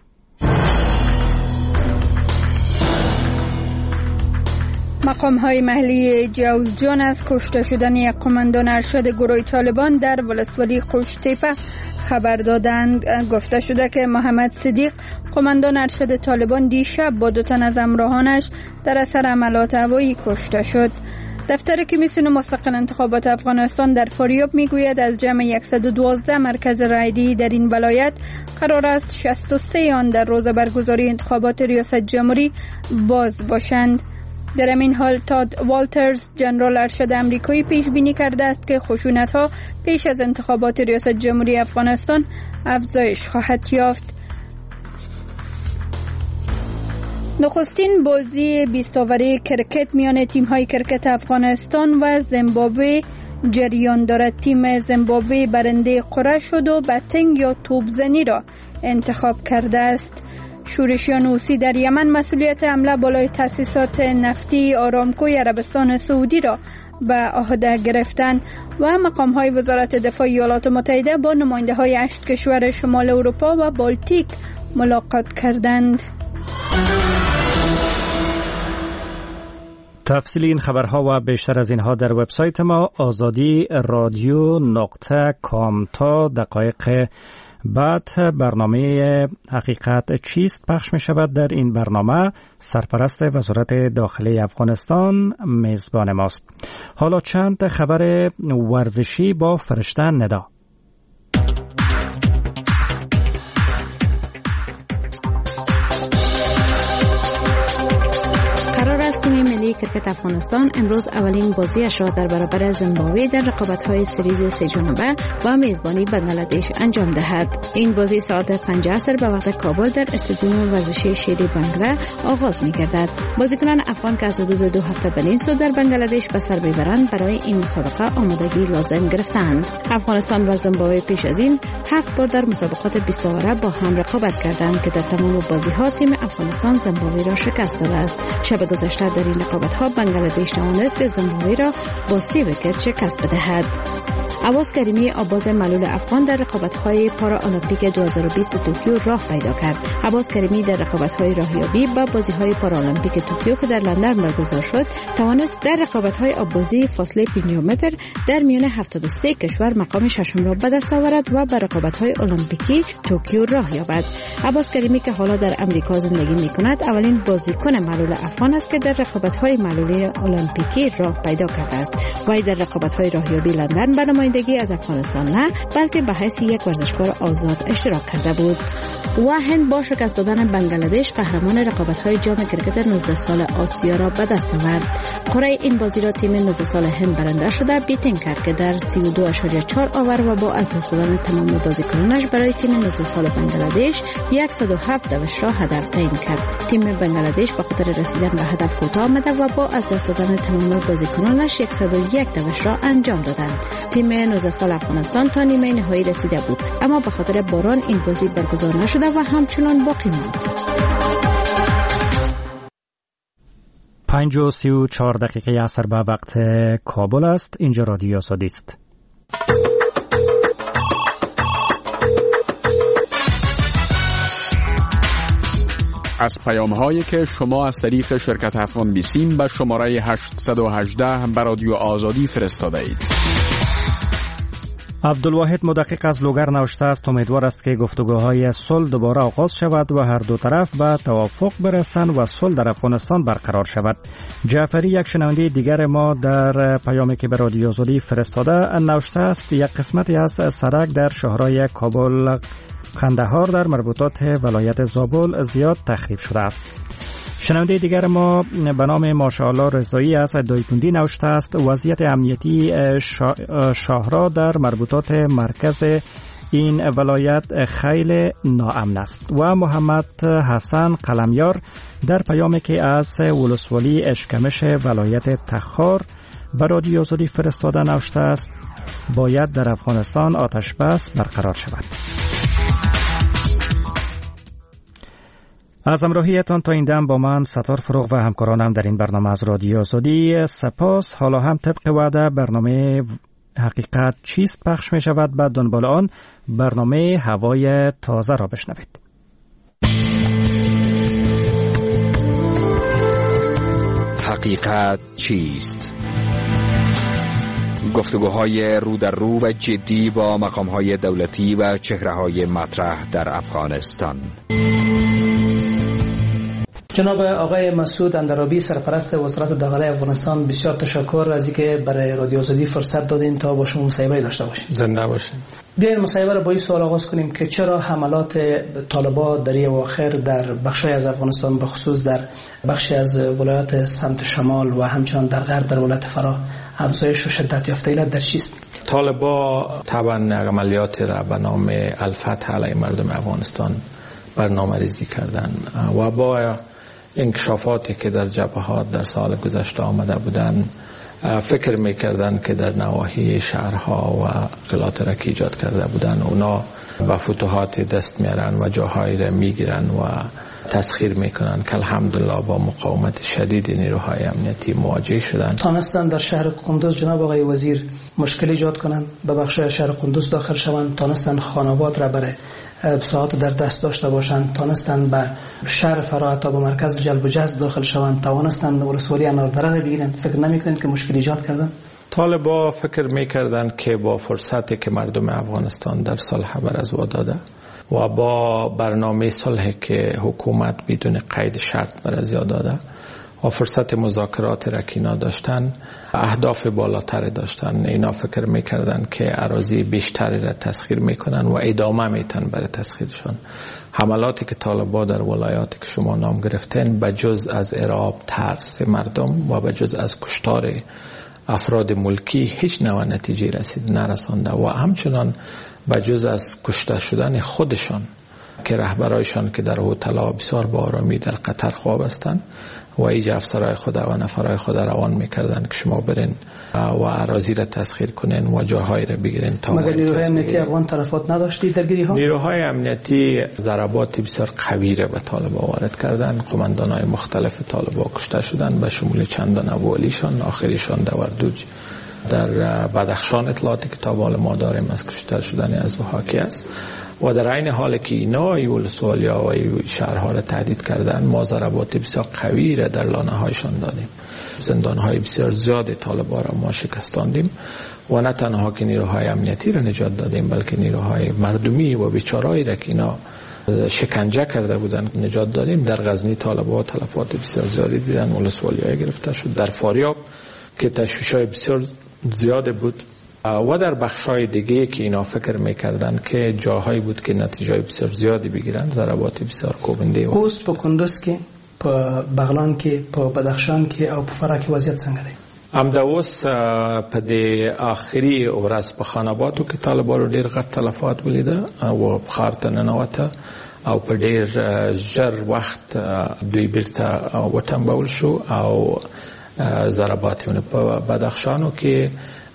مقام‌های محلی جوزجان از کشته شدن یک قماندان ارشد گروه طالبان در ولسوالی قوشتیپه خبر دادند. گفته شده که محمد صدیق قماندان ارشد طالبان دیشب با 2 تن از همراهانش در اثر عملیات هوایی کشته شد. دفتر کمیسیون مستقل انتخابات افغانستان در فاریاب میگوید از جمع 112 مرکز رایدهی در این ولایت قرار است 63 آن در روز برگزاری انتخابات ریاست جمهوری باز باشند. در این حال تاد والترز جنرال ارشد امریکایی پیش بینی کرده است که خشونت‌ها پیش از انتخابات ریاست جمهوری افغانستان افزایش خواهد یافت. نخستین بازی 20 اوره کرکت میان تیم‌های کرکت افغانستان و زیمبابوه جریان دارد. تیم زیمبابوه برنده قرعه شد و بتنگ یا توپزنی را انتخاب کرده است. شورشیان حوثی در یمن مسئولیت حمله بالای تأسیسات نفتی آرامکوی عربستان سعودی را به عهده گرفتند و مقام‌های وزارت دفاع ایالات متحده با نماینده‌های 8 کشور شمال اروپا و بالتیک ملاقات کردند. تفصیل این خبرها و بیشتر از اینها در وبسایت ما azadi.radio.com. تا دقایق بعد برنامه حقیقت چیست پخش می شود. در این برنامه سرپرست وزارت داخلی افغانستان میزبان ماست. حالا چند خبر ورزشی با فرشته ندا. کرکت افغانستان امروز اولین بازیش را در برابر زیمبابوه در رقابت‌های سریز 3 جانبه و میزبانی بنگلادش انجام دهد. این بازی ساعت 5 عصر به وقت کابل در استادیوم ورزشی شیری بنگره آغاز می‌گردد. بازیکنان افغان که از حدود 2 هفته بدین سو در بنگلادش به سر ببرند برای این مسابقه آمادگی لازم گرفتند. افغانستان و زیمبابوه پیش از این 7 بار در مسابقات 20 اوره با هم رقابت کردند که در تمام بازی‌ها تیم افغانستان زیمبابوه را شکست داده است. شب گذشته در این رقابت‌ها بنگلادش توانست که زیمبابوه را با 3 ویکت شکست بدهد. عباس کریمی آواز معلول افغان در رقابت‌های پارالمپیک 2020 توکیو راه پیدا کرد. عباس کریمی در رقابت‌های راهیابی با بازی‌های پارالمپیک توکیو که در لندن برگزار شد، توانست در رقابت‌های آب‌بازی فاصله 50 متر در میان 73 کشور مقام 6 را به دست آورد و به رقابت‌های المپیکی توکیو راه یابد. عباس کریمی که حالا در امریکا زندگی می‌کند، اولین بازیکن معلول افغان است که در رقابت‌های معلولی المپیکی راه پیدا کرده است. وی در رقابت‌های راهیابی لندن به نمایندگی از افغانستان نه، بلکه به حیث یک ورزشکار آزاد اشتراک کرده بود. و هند با شکست دادن بنگلادش قهرمان رقابت‌های جام کرکت 19 سال آسیا را به دست آورد. قرعه این بازی را تیم 19 سال هند برنده شده بیتینگ کرد که در 32.4 اوور و با از دست دادن تمام بازیکنانش برای تیم 19 سال بنگلادش 107 دوش را هدف تعیین کرد. تیم بنگلادش به خاطر رسیدن به هدف کوتاه آمده و با از دست دادن تمام بازیکنانش 101 دوش را انجام دادند. تیم 19 سال افغانستان تا نیمه نهایی رسیده بود، اما به خاطر باران این بازی برگزار نشده و همچنان باقی ماند. 5:34 عصر به وقت کابل است. اینجا رادیو آزادی است. از پیام‌هایی که شما از طریق شرکت افغان بیسیم به شماره 818 به رادیو آزادی فرستاده اید. عبدالواحد مدقق از لوگر نوشته است امیدوار است که گفتگوهای صلح دوباره آغاز شود و هر دو طرف به توافق برسند و صلح در افغانستان برقرار شود. جعفری یک شنونده دیگر ما در پیامی که به رادیو آزادی فرستاده نوشته است یک قسمتی از سرک در شهرهای کابل قندهار در مربوطات ولایت زابل زیاد تخریب شده است. شنونده دیگر ما به نام ماشاءالله رضایی از دایکندی نوشته است وضعیت امنیتی شهرها در مربوطات مرکز این ولایت خیلی ناامن است. و محمد حسن قلمیار در پیامی که از ولسوالی اشکمش ولایت تخار به رادیو آزادی فرستاده نوشته است باید در افغانستان آتش بس برقرار شود. از همراهیتان تا این دم با من ستار فروغ و همکارانم در این برنامه از رادیو آزادی سپاس. حالا هم طبق وعده برنامه حقیقت چیست پخش می شود. بعد دنبال آن برنامه هوای تازه را بشنوید. حقیقت چیست؟ گفتگوهای رو در رو و جدی با مقامهای دولتی و چهره‌های مطرح در افغانستان. جناب آقای مسعود اندرابی سرپرست وزارت داخلی افغانستان، بسیار تشکر از اینکه برای رادیو آزادی فرصت دادین تا با شما مصاحبه داشته باشیم. زنده باشین. بیاین مصاحبه را با این سوال آغاز کنیم که چرا حملات طالبان در اواخر در بخشی از افغانستان به خصوص در بخشی از ولایات سمت شمال و همچنان در غرب در ولایت فرا افزایش و شدت یافته؟ علت در چیست؟ طالبان طبعا عملیات را به نام الفتح علیه مردم افغانستان برنامه‌ریزی کردند و با انکشافاتی که در جبهات در سال گذشته آمده بودند فکر میکردند که در نواحی شهرها و اقلات را که ایجاد کرده بودند اونا با فتوحات دست میارن و جاهایی را میگیرن و تسخیر میکنن که الحمدلله با مقاومت شدید نیروهای امنیتی مواجه شدن. تانستن در شهر قندوز جناب آقای وزیر مشکل ایجاد کنند، به بخشای شهر قندوز داخل شوند، تانستن خانوات را برای ساعت در دست داشته باشند، تانستن به شهر فرا تا به مرکز جلب و جذب داخل شوند، توانستن ولسوالی اناردره را بگیرند. فکر نمیکنید که مشکل ایجاد کردن؟ طالبان فکر میکردند که با فرصتی که مردم افغانستان در صلح برز داده و با برنامه صلح که حکومت بدون قید شرط برز داده و فرصت مذاکرات را که اینا داشتن، اهداف بالاتر داشتن، اینا فکر میکردن که اراضی بیشتری را تسخیر میکنن و ادامه میتن برای تسخیرشان. حملاتی که طالبان در ولایاتی که شما نام گرفتن بجز از ارعاب ترس مردم و بجز از کشتار افراد ملکی هیچ نوع نتیجه نرسانده و همچنان بجز از کشته شدن خودشان که رهبرایشان که در هتل‌ها بسیار با آرامی در قطر خواب هستند و ایجا افسرهای خود و نفرهای خود روان میکردن که شما برین و اراضی را تسخیر کنین و جاهای را بگیرین. مگر نیروهای امنیتی افغان تلفات نداشتی درگیری ها؟ نیروهای امنیتی ضربات بسیار قوی را به طالبان وارد کردن. قماندانهای مختلف طالبان کشته شدند به شمول چندان اولیشان، آخریشان دوردوج در بدخشان. اطلاعاتی که تا بال ما داریم از کشته شدن از او حاکی است و در این حال که اینا ولسوالیا و شهرها را تهدید کردن، ما ضربات بسیار قوی را در لانه هایشان دادیم. زندانهای بسیار زیاد طالبان را ما شکستاندیم و نه تنها که نیروهای امنیتی را نجات دادیم بلکه نیروهای مردمی و بیچارهایی را که اینا شکنجه کرده بودند نجات دادیم. در غزنی طالبان تلفات بسیار زیادی دیدن، ولسوالی‌ها گرفته شد. در فاریاب که تشویش‌های بسیار زیاد بود و در بخشای دیگه که اینا فکر میکردن که جاهایی بود که نتیجه بسیار زیادی بگیرن، ضربات بسیار کوبنده و اوس په کندوز کې په بغلان کې په بدخشان کې او په فرا کې وضعیت څنګه دی؟ همداوس په د آخري ورځ په خاناباتو کې طالبانو ډیر غټ تلفات ولیده او ښار ته ننوته او په ډیر ژر وخت دوی بیرته وټمبول شو او ضرباتونه په بدخشانو کې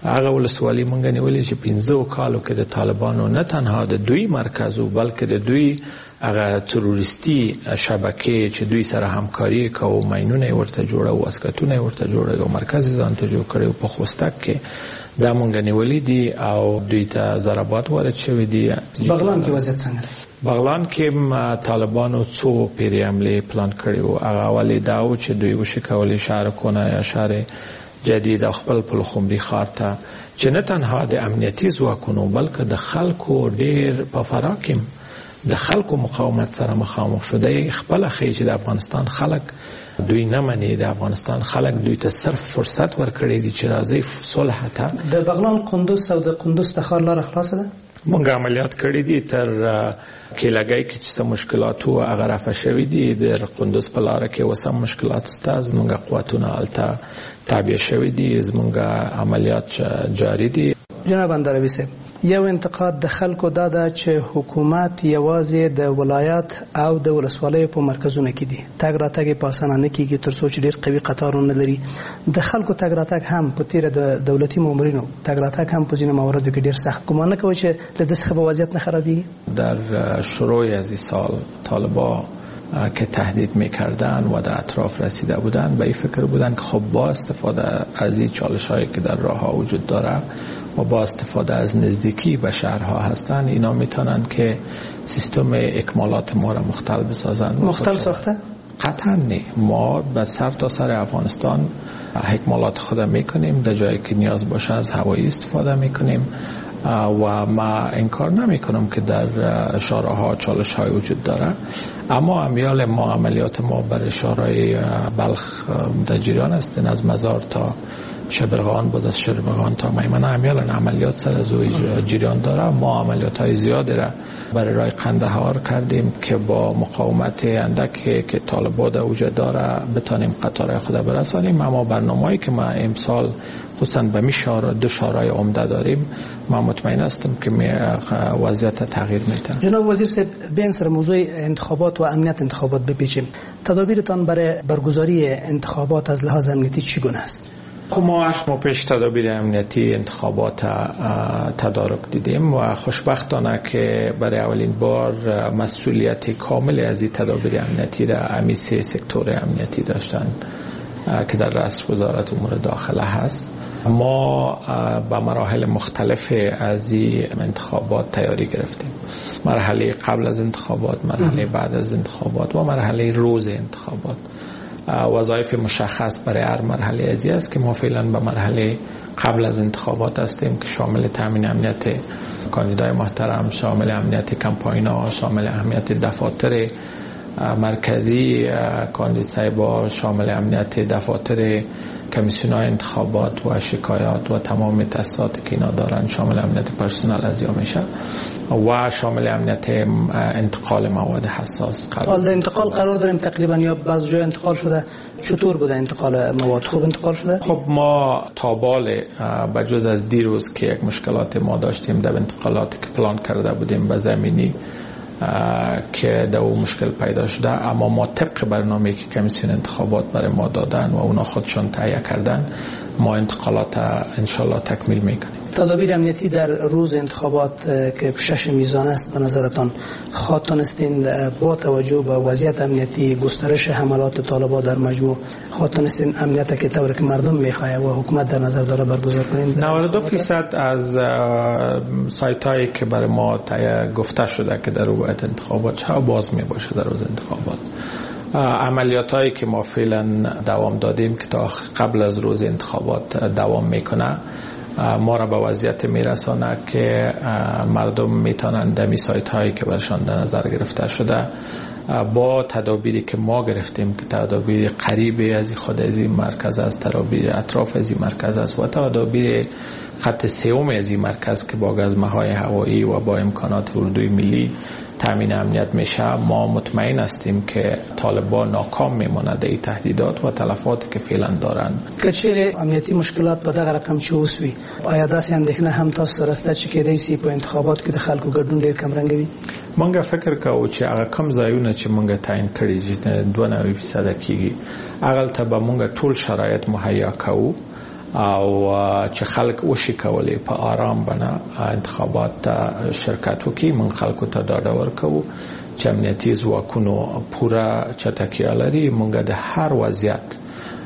هغه ولسوالي مونږ نیولې چې 15 کالو کې د طالبانو نه تنها د دوی مرکز بلکې د دوی هغه تروریستي شبکه چې دوی سره همکاري کوي ماینونه ورته جوړه او اسکتونه ورته جوړه او مرکز ځان ته جوړ کړي په خوستک کې دا مونږ نیولې دي او دوی ته ضربات وارد شوی دي. بغلان کې وضعیت څنګه؟ بغلان کې طالبانو څو پیری حمله پلان کړي او هغه ولې دا و چې دوی وشکولې شهر کونه یا شهر جدید خپل پلخمري ښار ته چې نه تنها د امنیتي ځواکونو بلکې د خلکو ډېر په فراکم د خلکو مقاومت سره مخامخ شوه. خپل خېج د افغانستان خلک دوی نه مني، د افغانستان خلک دوی ته صرف فرصت ورکړي دي چې راځي صلح ته. د بغلان قندوز او د قندوز ته ښار لاره خلاصه ده؟ مونږ عملیات کړی دي تر کېلګای کې چې مشکلات وو هغه رافع شوي دي. د قندوز په لاره کې وسه مشکلات سته، زمونږ قوتونه هلته تابع شوي دي، زمونږ عملیات جاری دي. جناب اندروی صاحب، یو انتقاد د خلکو دا ده چې حکومت یوازې د ولایت او د ولسوالیو په مرکزونو کې دي، تګ راتګ په اسانه نه کیږي تر څو چې ډېر قوي قطارونه لري. د خلکو تګ راتګ هم په تیره د دولتي مامورینو تګ راتګ هم په ځینو مواردو کې ډېر سخت. ګمان نه کوئ چې له دې څخه به وضعیت نه خرابیږي؟ در شروع از این سال طالبان که تهدید میکردن و در اطراف رسیده بودن به این فکر بودن که خب با استفاده از این چالش‌هایی که در راه ها وجود داره و با استفاده از نزدیکی به شهرها هستن اینا میتونن که سیستم اکمالات ما را مختل بسازن. مختل ساخته؟ قطعا نه. ما به سر تا سر افغانستان اکمالات خود میکنیم، در جایی که نیاز باشه از هوایی استفاده میکنیم و ما انکار نمی کنم که در شهرها چالش های وجود داره، اما امیال ما عملیات ما بر شهرهای بلخ در جریان است، از مزار تا شبرغان، باز از شبرغان تا میمنه امیال عملیات سر از جریان داره. ما عملیات های زیادی را برای رای قندهار کردیم که با مقاومت اندکی که طالبان در وجود داره بتانیم قطار خود برسانیم. اما برنامه‌ای که ما امسال خصوصا به دو شهرهای عمده داریم ما مطمئن هستم که وضعیت تغییر میده. جناب وزیر صاحب، بین سر موضوع انتخابات و امنیت انتخابات بپیچیم. تدابیرتان برای برگزاری انتخابات از لحاظ امنیتی چگونه است؟ ما 8 ماه پیش تدابیر امنیتی انتخابات تدارک دیدیم و خوشبختانه که برای اولین بار مسئولیت کامل از این تدابیر امنیتی را امی 3 سکتور امنیتی داشتن که در رأس وزارت امور داخله هست. ما با مراحل مختلف از این انتخابات تیاری گرفتیم. مرحله قبل از انتخابات، مرحله بعد از انتخابات و مرحله روز انتخابات. وظایف مشخص برای هر مرحله ازی است که ما فعلا به مرحله قبل از انتخابات هستیم که شامل تامین امنیت کاندیدای محترم، شامل امنیت کمپاین‌ها، شامل امنیت دفاتر مرکزی کاندیدای، شامل امنیت دفاتر کمیسیون‌های انتخابات و شکایات و تمام تاسیساتی که اینا دارن، شامل امنیت پرسنل از یا میشه و شامل امنیت انتقال مواد حساس. حال انتقال قرار داریم تقریبا یا بعض جای انتقال شده. چطور بوده انتقال مواد؟ خوب انتقال شده؟ خب ما تابال بجز از دیروز که یک مشکلات ما داشتیم در انتقالاتی که پلان کرده بودیم به زمینی که در اون مشکل پیدا شده، اما ما طبق برنامه‌ای که کمیسیون انتخابات برای ما دادن و اونا خودشون تهیه کردن ما انتقالات انشالله تکمیل میکنیم. تدابیر امنیتی در روز انتخابات که 6 میزان است به نظرتان خواهتانستین با توجه به وضعیت امنیتی، گسترش حملات طالبان در مجموع، خواهتانستین امنیت که طوری که مردم میخواه و حکومت در نظر داره برگزار کنین؟ 92% از سایت هایی که برای ما گفته شده که در روز انتخابات چه باز میباشه در روز انتخابات. عملیات هایی که ما فعلا دوام دادیم که تا قبل از روز انتخابات دوام میکنه ما را به وضعیت میرسانه که مردم میتونن دمی سایت هایی که برشان در نظر گرفته شده با تدابیری که ما گرفتیم که تدابیر قریب از خود از این مرکز است، تدابیر اطراف از این مرکز است و تدابیر خط سوم از این مرکز که با گزمه‌های هوایی و با امکانات اردوی ملی تامین امنیت میشه، ما مطمئن هستیم که طالبان ناکام میماند این تهدیدات و تلفاتی که فعلا دارن. کچیر امنیتی مشکلات په دغه رقم شوسوي، آیا داسې اندېښنه هم تاسو سره شته چې کېدای شي په انتخاباتو کې د خلکو ګډون ډېر کمرنګه وي؟ مونږ فکر کوو چې هغه کم ځایونه چې مونږ تعیین کړي چې 92% کېږي هغه ته به مونږ ټول شرایط مهیا کوو او چې خلک وشي کولی په آرام بنه انتخابات شرکت وکړي. من خلکو ته ډاډ ورکوو چې امنیتي ځواکونو پوره چټکتیا لري. موږ د هر وضعیت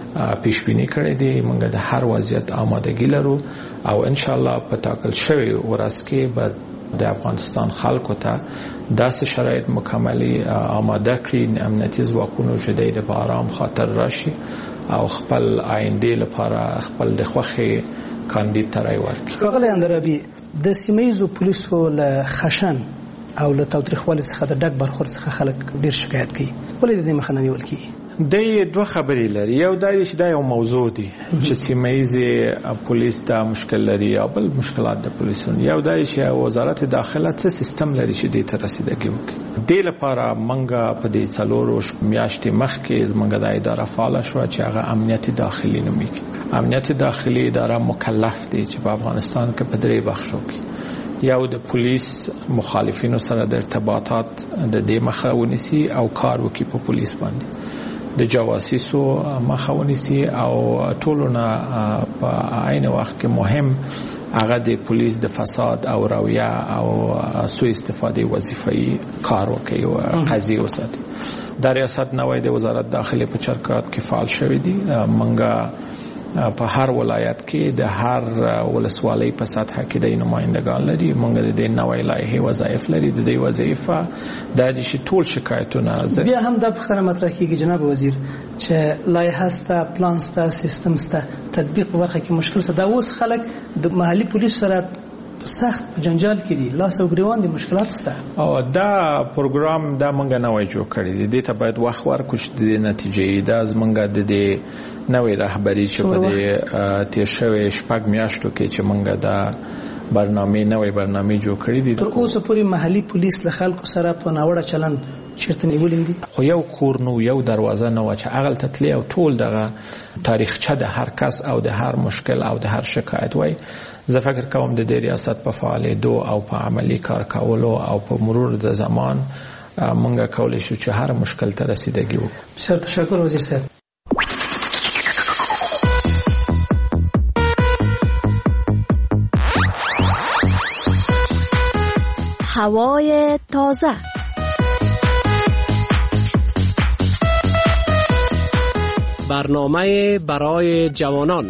پیش بینی کړی دی، موږ د هر وضعیت آمادګي لرو او ان شاء الله په ټاکل شوی ورځ کې به د افغانستان خلکو ته داسې شرایط مکملي آماده کړي امنیتي ځواکونو چې د آرام خاطر راشي او خپل آینده لپاره خپل د خوښي کاندید ته رای ورکړي. ښاغلی اندرابي، د سیمه‌ییزو پولیسو له خشن او له تاوتریخوالي څخه د ډک برخورد څخه خلک ډیر شکایت کوي. ولې د دې مخه نه نیول کیږي؟ د دوه خبرې لري. یو دا چې دا یو موضوع دی چې سیمه‌ییز پولیس دا مشکل لري او بل مشکلات د پولیسونو. یو دا چې وزارت داخله څه سیستم لري چې دې ته رسیدګي وکړي. د لپاره منګه په دې څلورو میاشتې مخکې زمونږ د اداره فعال شو چې هغه امنیت داخلي نومیږي. امنیت داخلي اداره مکلف دی چې په افغانستان کې په درې بخشو کې یو د پولیس مخالفینو سره د ارتباطات د دې مخه ونیسي او کار وکړي په پولیس باندې، د جواسیسو مخه ونیسي او ټولونه په عین وخت کې مهم هغه د پولیس د فساد او رویه او سوء استفاده وظیفي کار وکړي او قضیه وساتي. د ریاست نوای د وزارت داخله په چرکات کې فعال شوی دی. منګه په هر ولایت کې د هر ولسوالۍ په سطح کې د نمائندگان لري. موږ د دې نوې لایحې وظایف لري. د دې وظیفه د دې ټول شکایتونه بیا هم د پختنه مطرح کیږي جناب وزیر چې لایحه ستا پلان ستا سیستم ستا تطبیق په برخه کې مشکل سره دا اوس خلک د محلي پولیس سره سخت جنجال کې دي، لاس او ګریوان دي، مشکلات سته. او دا پروګرام دا مونږ نه وای جوړ کړی دی. دې ته باید وخت ورکړو چې د نتیجې دا زمونږ د دې نوې رهبری چې په دې تیر شوی شپږ میاشتو کې چې مونږ دا نوې برنامه جوړ کړې دي. تر اوسه پورې محلي پولیس له خلکو سره په ناوړه چلند چیرته نیولې دي؟ خو یو کور نو یو دروازه نو چې اغل تتلی او ټول دغه تاریخچه د هر کس او د هر مشکل او د هر شکایت وای. زه فکر کوم د دې ریاست په فعالیدو او په عملی کار کولو او په مرور د زمان مونږ کولای شو چې هر مشکل ته رسیدګي وکړو. بسیار تشکر وزیر صاحب. هوای تازه. برنامه برای جوانان.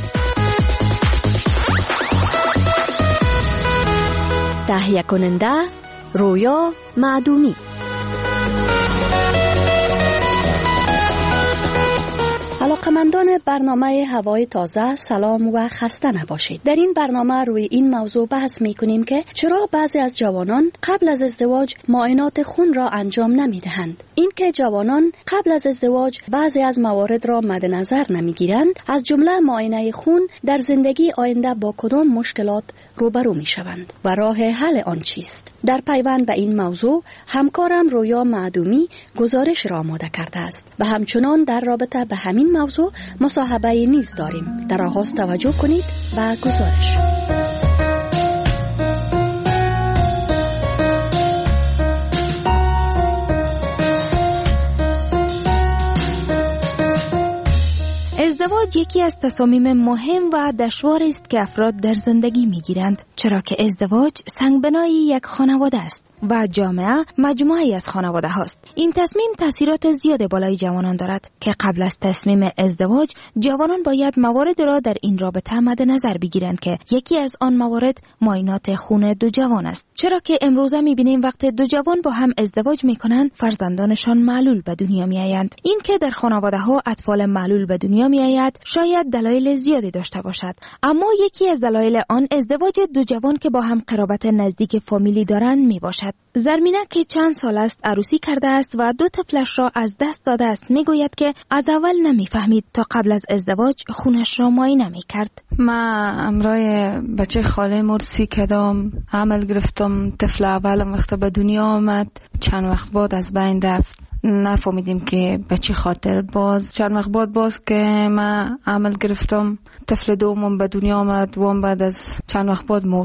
تهیه کننده رویا معدومی. علاقمندان برنامه هوای تازه سلام و خسته نباشید. در این برنامه روی این موضوع بحث می کنیم که چرا بعضی از جوانان قبل از ازدواج معاینات خون را انجام نمی دهند. این که جوانان قبل از ازدواج بعضی از موارد را مد نظر نمی گیرند، از جمله معاینه خون، در زندگی آینده با کدام مشکلات روبرو می شوند و راه حل آن چیست؟ در پیوند به این موضوع همکارم رویا معدومی گزارش را آماده کرده است و همچنان در رابطه به همین موضوع مصاحبه نیز داریم. در آغاز توجه کنید و گزارش. ازدواج یکی از تصامیم مهم و دشوار است که افراد در زندگی میگیرند، چرا که ازدواج سنگبنای یک خانواده است و جامعه مجموعه‌ای از خانواده هاست. این تصمیم تاثیرات زیاد بالای جوانان دارد که قبل از تصمیم ازدواج جوانان باید موارد را در این رابطه مد نظر بگیرند که یکی از آن موارد معاینات خون دو جوان است، چرا که امروزه می‌بینیم وقتی دو جوان با هم ازدواج می‌کنند فرزندانشان معلول به دنیا می‌آیند. این که در خانواده‌ها اطفال معلول به دنیا می‌آید شاید دلایل زیادی داشته باشد، اما یکی از دلایل آن ازدواج دو جوان که با هم قرابت نزدیک فامیلی دارند میباشد. زرمینه که چند سال است عروسی کرده است و دو طفلش را از دست داده است میگوید که از اول نمیفهمید تا قبل از ازدواج خونش را معاینه میکرد. من امرای بچه خاله مرسی کردم، عمل گرفتم. طفل اولم وقت به دنیا آمد، چند وقت بعد از بین رفت، نفهمیدیم که به چه خاطر. چند وقت بعد که من عمل گرفتم، طفل دومم به دنیا آمد و بعد از چند وقت بعد مرد.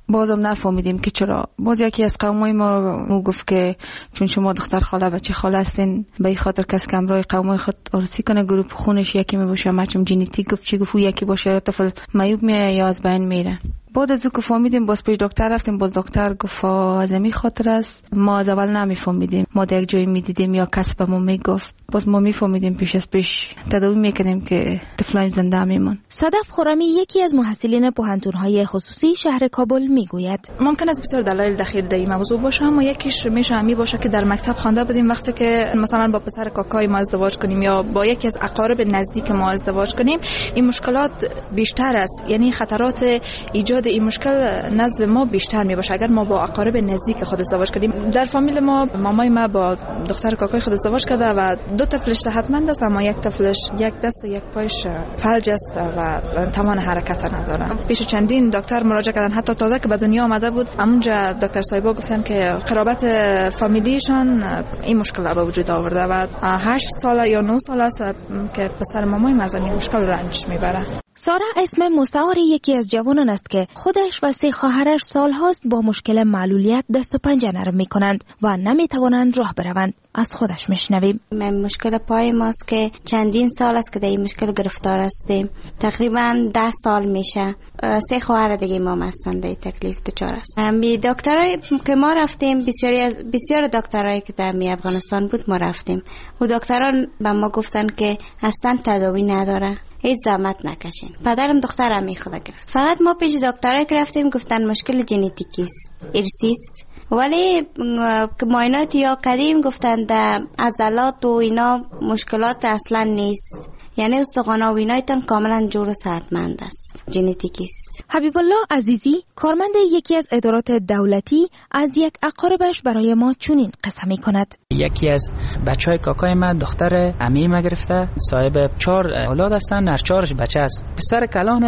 بازم نفهمیدیم که چرا. باز یکی از قومای ما گفت که چون شما دختر خاله بچه خاله هستین به این خاطر کس که امرای قومای خود عروسی کنه گروپ خونش یکی می باشه، مچم ژنتیک گفت چی گفت یکی باشه، طفل معیوب میاد یا از بین میره. بعد از او که فهمیدیم باز پیش دکتر رفتیم، باز دکتر گفت از این خاطر است. ما از اول نمیفهمیدیم، ما در یک جایی میدیدیم یا کس به ما میگفت، باز ما میفهمیدیم پیش تداوی میکنیم که طفلایم زنده میمون. صدف خرمی یکی از محصلین پوهنتون‌های خصوصی شهر کابل میگوید ممکن است بسیار دلایل دخیل در این موضوع باشه، اما یکیش میشه همی باشه که در مکتب خوانده بودیم وقتی که مثلا با پسر کاکای ما ازدواج کنیم یا با یکی از اقارب نزدیک ما ازدواج کنیم، این مشکلات بیشتر است، یعنی خطرات ایجاد این مشکل نزد ما بیشتر می باشه اگر ما با اقارب نزدیک خود ازدواج کنیم. در فامیل ما مامای ما با دختر کاکای خود ازدواج کرده و 2 طفلش صحتمند است، اما یک طفلش یک دست و یک پایش فلج است و توان حرکت نداره. پیش چندین دکتر مراجعه کردن، حتی تازه که به دنیا آمده بود همونجا دکتر صاحبا گفتن که قرابت فامیلیشان این مشکل را به وجود آورده و 8 سال یا 9 سال است که پسر مامای ما از این مشکل رنج میبره. سارا اسم مستعار یکی از جوانان است که خودش و 3 خواهرش سالهاست با مشکل معلولیت دست و پنجه نرم میکنند و نمیتوانند راه بروند. از خودش میشنویم. مشکل پای ماست که چندین سال است که در این مشکل گرفتار هستیم، تقریبا 10 سال میشه. 3 خواهر دیگه ما هستند در تکلیف دچار است. دکترای که ما رفتیم، بسیار دکترایی که در افغانستان بود ما رفتیم، و دکتران به ما گفتن که اصلا تداوی نداره، هیچ زحمت نکشین. پدرم دخترم میخواد گرفت، فقط ما پیش دکترای که رفتیم گفتن مشکل ژنتیکی است، ارثی است، ولی که معاینات یا کردیم گفتن در عضلات و اینا مشکلات اصلا نیست، یعنی استخوان‌ها و اینایتان کاملا جور و صحتمند است، ژنتیکی است. حبیب الله عزیزی کارمند یکی از ادارات دولتی از یک اقاربش برای ما چنین قصه می‌کند. یکی از بچهای کاکای من دختر عمه ما گرفته، صاحب 4 اولاد هستن، هر 4ش بچه است. پسر کلان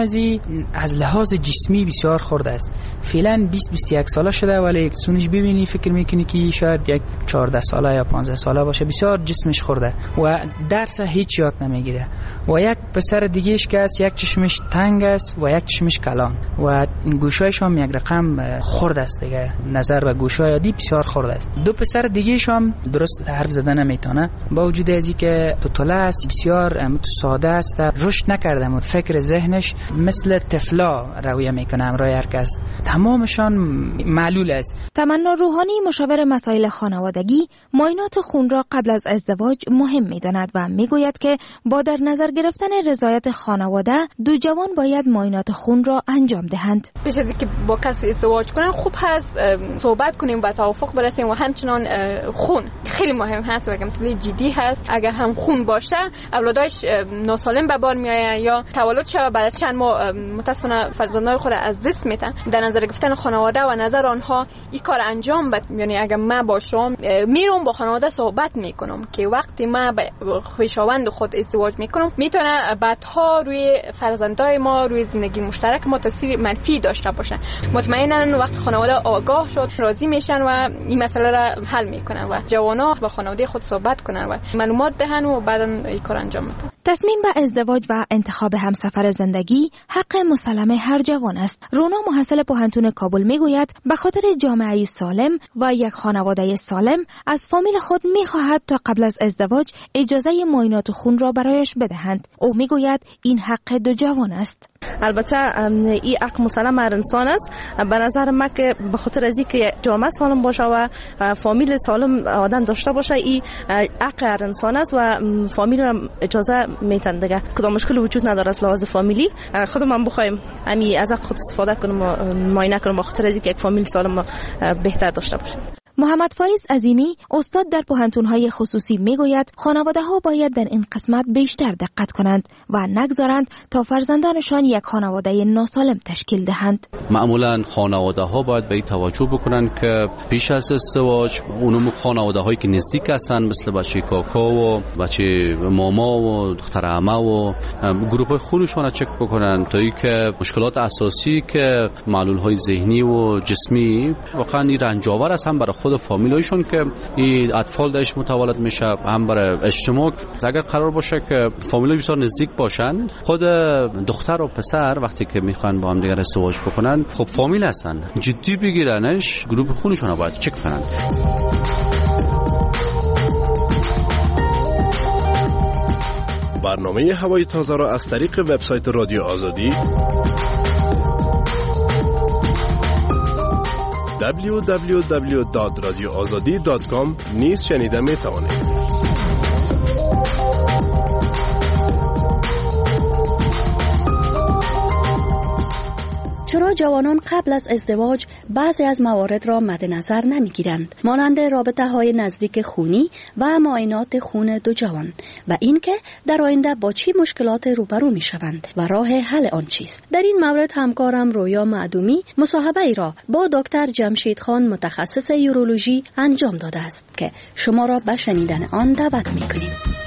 از لحاظ جسمی بسیار خرد است، فعلا 20-21 ساله شده، ولی سونش ببینی فکر میکنی که شاید یک 14 ساله یا 15 ساله باشه. بسیار جسمش خرده و درس هیچ یاد نمیگیره. و یک پسر دیگهش که است، یک چشمش تنگ است و یک چشمش کلان و گوشایش هم یک رقم خرد است دیگه، نظر و گوشای عادی بسیار خرد است. 2 پسر دیگهش هم درست حرف زدن نمیتونه، با وجود از اینکه توتله است، بسیار ساده است، رشد نکرده، و فکر ذهنش مثل طفلا رویه میکنه همراه هر کس، تمامشان معلول است. تمنا روحانی مشاور مسائل خانوادگی معاینات خون را قبل از ازدواج مهم میداند و میگوید که با در نظر گرفتن رضایت خانواده 2 جوان باید معاینات خون را انجام دهند. پیش از اینکه با کسی ازدواج کنن خوب هست صحبت کنیم و توافق برسیم، و همچنان خون خیلی مهم هست و اگه مسئله جدی هست، اگه هم خون باشه اولادش ناسالم به بار میآید یا تولد شوه بعد از چند ماه متاسفانه فرزندان خود از دست میدن. در نظر گرفتن خانواده و نظر آنها این کار انجام بد، یعنی اگه من باشم میرم با خانواده صحبت میکنم که وقتی من با خویشاوند خود ازدواج میکنم میتونه بعدها روی فرزندای ما، روی زندگی مشترک ما تاثیر منفی داشته باشه. مطمئنا وقتی خانواده آگاه شد راضی میشن و این مسئله را حل میکنن و جوانا با خانواده خود صحبت کنن و معلومات دهن و بعدا این کار انجام بدن. تصمیم به ازدواج و انتخاب همسفر زندگی حق مسلم هر جوان است. رونا محصل پوهنتون کابل میگوید به خاطر جامعه سالم و یک خانواده سالم از فامیل خود میخواهد تا قبل از ازدواج اجازه معاینات خون را برایش بدهند. او میگوید این حق 2 جوان است. البته این حق مسلم هر انسان است. به نظر من که به خاطر از اینکه جامعه سالم باشه و فامیل سالم آدم داشته باشه، این حق هر انسان است و فامیل را اجازه میتن دیگه. کدام مشکل وجود نداره از لحاظ فامیلی. خودم بخوایم همین از خود استفاده کنم و معاینه کنم به خاطر از اینکه یک فامیل سالم بهتر داشته باشه. محمد فایز عظیمی استاد در پوهنتون‌های خصوصی میگوید خانواده‌ها باید در این قسمت بیشتر دقت کنند و نگذارند تا فرزندانشان یک خانواده ناسالم تشکیل دهند. معمولاً خانواده‌ها باید به این توجه بکنند که پیش از ازدواج اونم خانواده‌هایی که نزدیک هستند مثل بچه کاکا و بچه ماما و دختر عمه و گروه‌های خونشون را چک بکنند تا اینکه مشکلات اساسی که معلول‌های ذهنی و جسمی واقعاً رنج‌آور است هم برای خود فامیلایشون که این اطفال داش متولد میشه، هم برای اجتماع. اگر قرار باشه که فامیلای بسیار نزدیک باشن، خود دختر و پسر وقتی که میخوان با هم دیگه ازدواج بکنن، خب فامیل هستن، جدی بگیرنش، گروه خونشون رو باید چک کنن. برنامه هوای تازه را از طریق وبسایت رادیو آزادی www.radioazadi.com نیز شنیده می توانید. چرا جوانان قبل از ازدواج بعضی از موارد را مد نظر نمی گیرند، مانند رابطه های نزدیک خونی و معاینات خون دو جوان، و اینکه در آینده با چی مشکلات روبرو می شوند و راه حل آن چیست؟ در این مورد همکارم رویا معدومی مصاحبه ای را با دکتر جمشید خان متخصص یورولوژی انجام داده است که شما را به شنیدن آن دعوت می کنیم.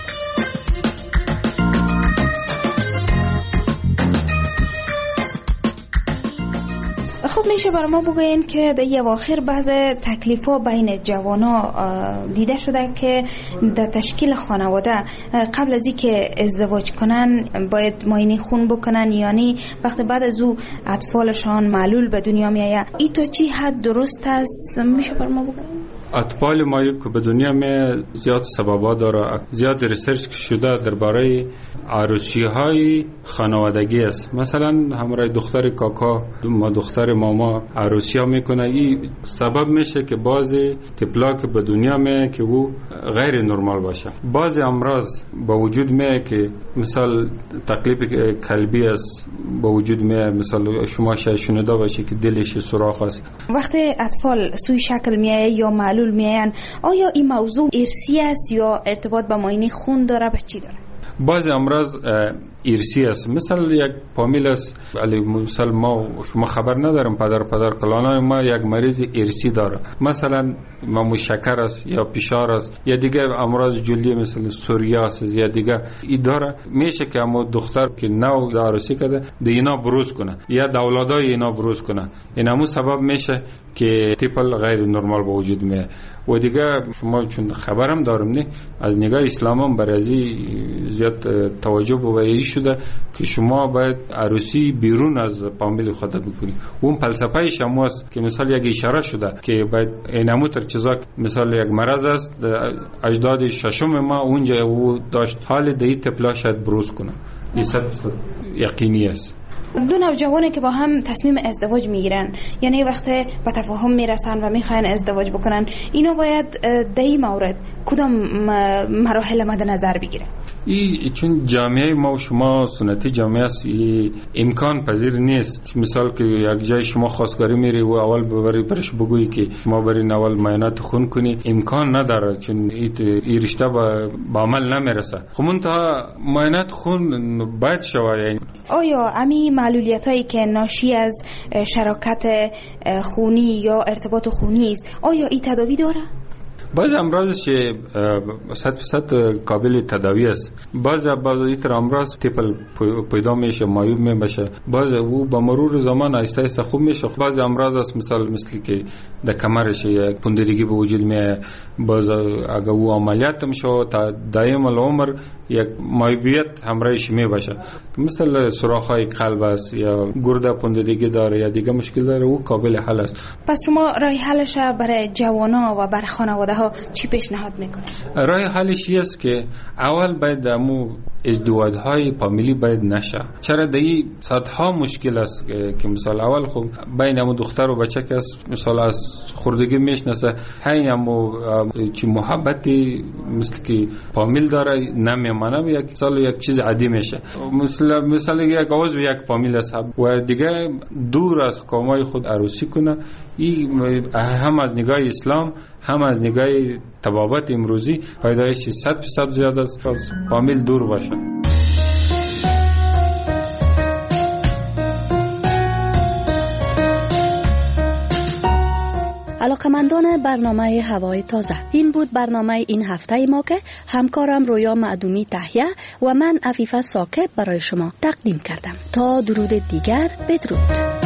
خب میشه برای ما بگوین که در اواخر بعض تکلیف‌ها بین جوانا دیده شده که در تشکیل خانواده قبل از اینکه ازدواج کنن باید معاینه خون بکنن، یعنی وقتی بعد از او اطفالشان معلول به دنیا میآید. این تا چی حد درست است؟ میشه برای ما بگوین؟ اطفال معیوب که به دنیا می زیاد سببا داره، زیاد ریسرچ شده درباره عروسی های خانوادگی است. مثلا همراه دختر کاکا ما دختر ماما عروسی ها میکنه، این سبب میشه که بعضی طفلا که به دنیا می که او غیر نرمال باشه. بعضی امراض با وجود می که مثال تکلیف قلبی است با وجود می، مثلا شما شنیده باشی که دلش سوراخ است. وقتی اطفال سوی شکل میایه یا معلول میاین، آیا این موضوع ارثی است یا ارتباط با معاینه خون داره؟ به چی داره؟ بعضی امراض ارثی است. مثل یک فامیل است، علی مثلا ما شما خبر ندارم پدر کلانای ما یک مریض ارثی داره، مثلا ما شکر است یا فشار است یا دیگه امراض جلدی مثل سوریاس یا دیگه ای داره. میشه که اما دختر که نو عروسی کرده اینا بروز کنه یا اولادای اینا بروز کنه، این همون سبب میشه که طفل غیر نرمال به وجود میاد. و دیگه شما چون خبرم دارم نه از نگاه اسلام هم برای زیاد توجه به شده که شما باید عروسی بیرون از فامیل خود بکنید. اون فلسفه شما است که مثلا یک اشاره شده که باید اینمو تر چیزا مثلا یک مرض است اجداد ششم ما اونجا او داشت، حال دی طفلا شاید بروز کنه. این یقینی است. دو نوجوانی که با هم تصمیم ازدواج میگیرن، یعنی وقتی به تفاهم میرسن و میخواین ازدواج بکنن، اینا باید در این مورد کدام مراحل مد نظر بگیره؟ این چون جامعه ما و شما سنتی جامعه است، امکان پذیر نیست. مثال که یک جای شما خواستگاری میری و اول ببری برش بگویی که شما برین اول معاینات خون کنی، امکان نداره، چون این رشته با عمل نمیرسه. خب منتها معاینات خون باید شود. آیا امی معلولیت هایی که ناشی از شراکت خونی یا ارتباط خونی است، آیا این تداوی داره؟ بعض امراض که 100% قابل تداوی است. بعض این امراض طفل پیدا میشه معیوب میشه، بعض او با مرور زمان آهسته آهسته خوب میشه. بعض امراض است مثل که در کمرش یک پوندگی به وجود میاد، بعض اگر او عملیات میشه تا دائم العمر یک معیوبیت همراهش میباشه، مثل سوراخ‌های قلب است یا گرده پوندگی داره یا دیگه مشکل داره، او قابل حل است. پس شما راه حلش برای جوانا و برای خانواده ها چی پیشنهاد میکنید؟ راه حلش است که اول باید امو ازدواج‌های فامیلی باید نشه. چرا دایی صدها مشکل است که مثلا اول خب بین امو دختر و بچه که مثلا از خردگی میشناسه، همین امو چی محبتی مثل که فامیل داره نمیمانه، یک سال یک چیز عادی میشه. مثلا یک عضو یک فامیل است و دیگه دور از قومای خود عروسی کنه. این هم از نگاه اسلام هم از نگاه طبابت امروزی فایدهش 100% زیاد است از فامیل دور باشه. علاقمندان برنامه هوای تازه، این بود برنامه این هفته ما که همکارم رویا معدومی تهیه و من عفیفه ساکب برای شما تقدیم کردم. تا درود دیگر، بدرود.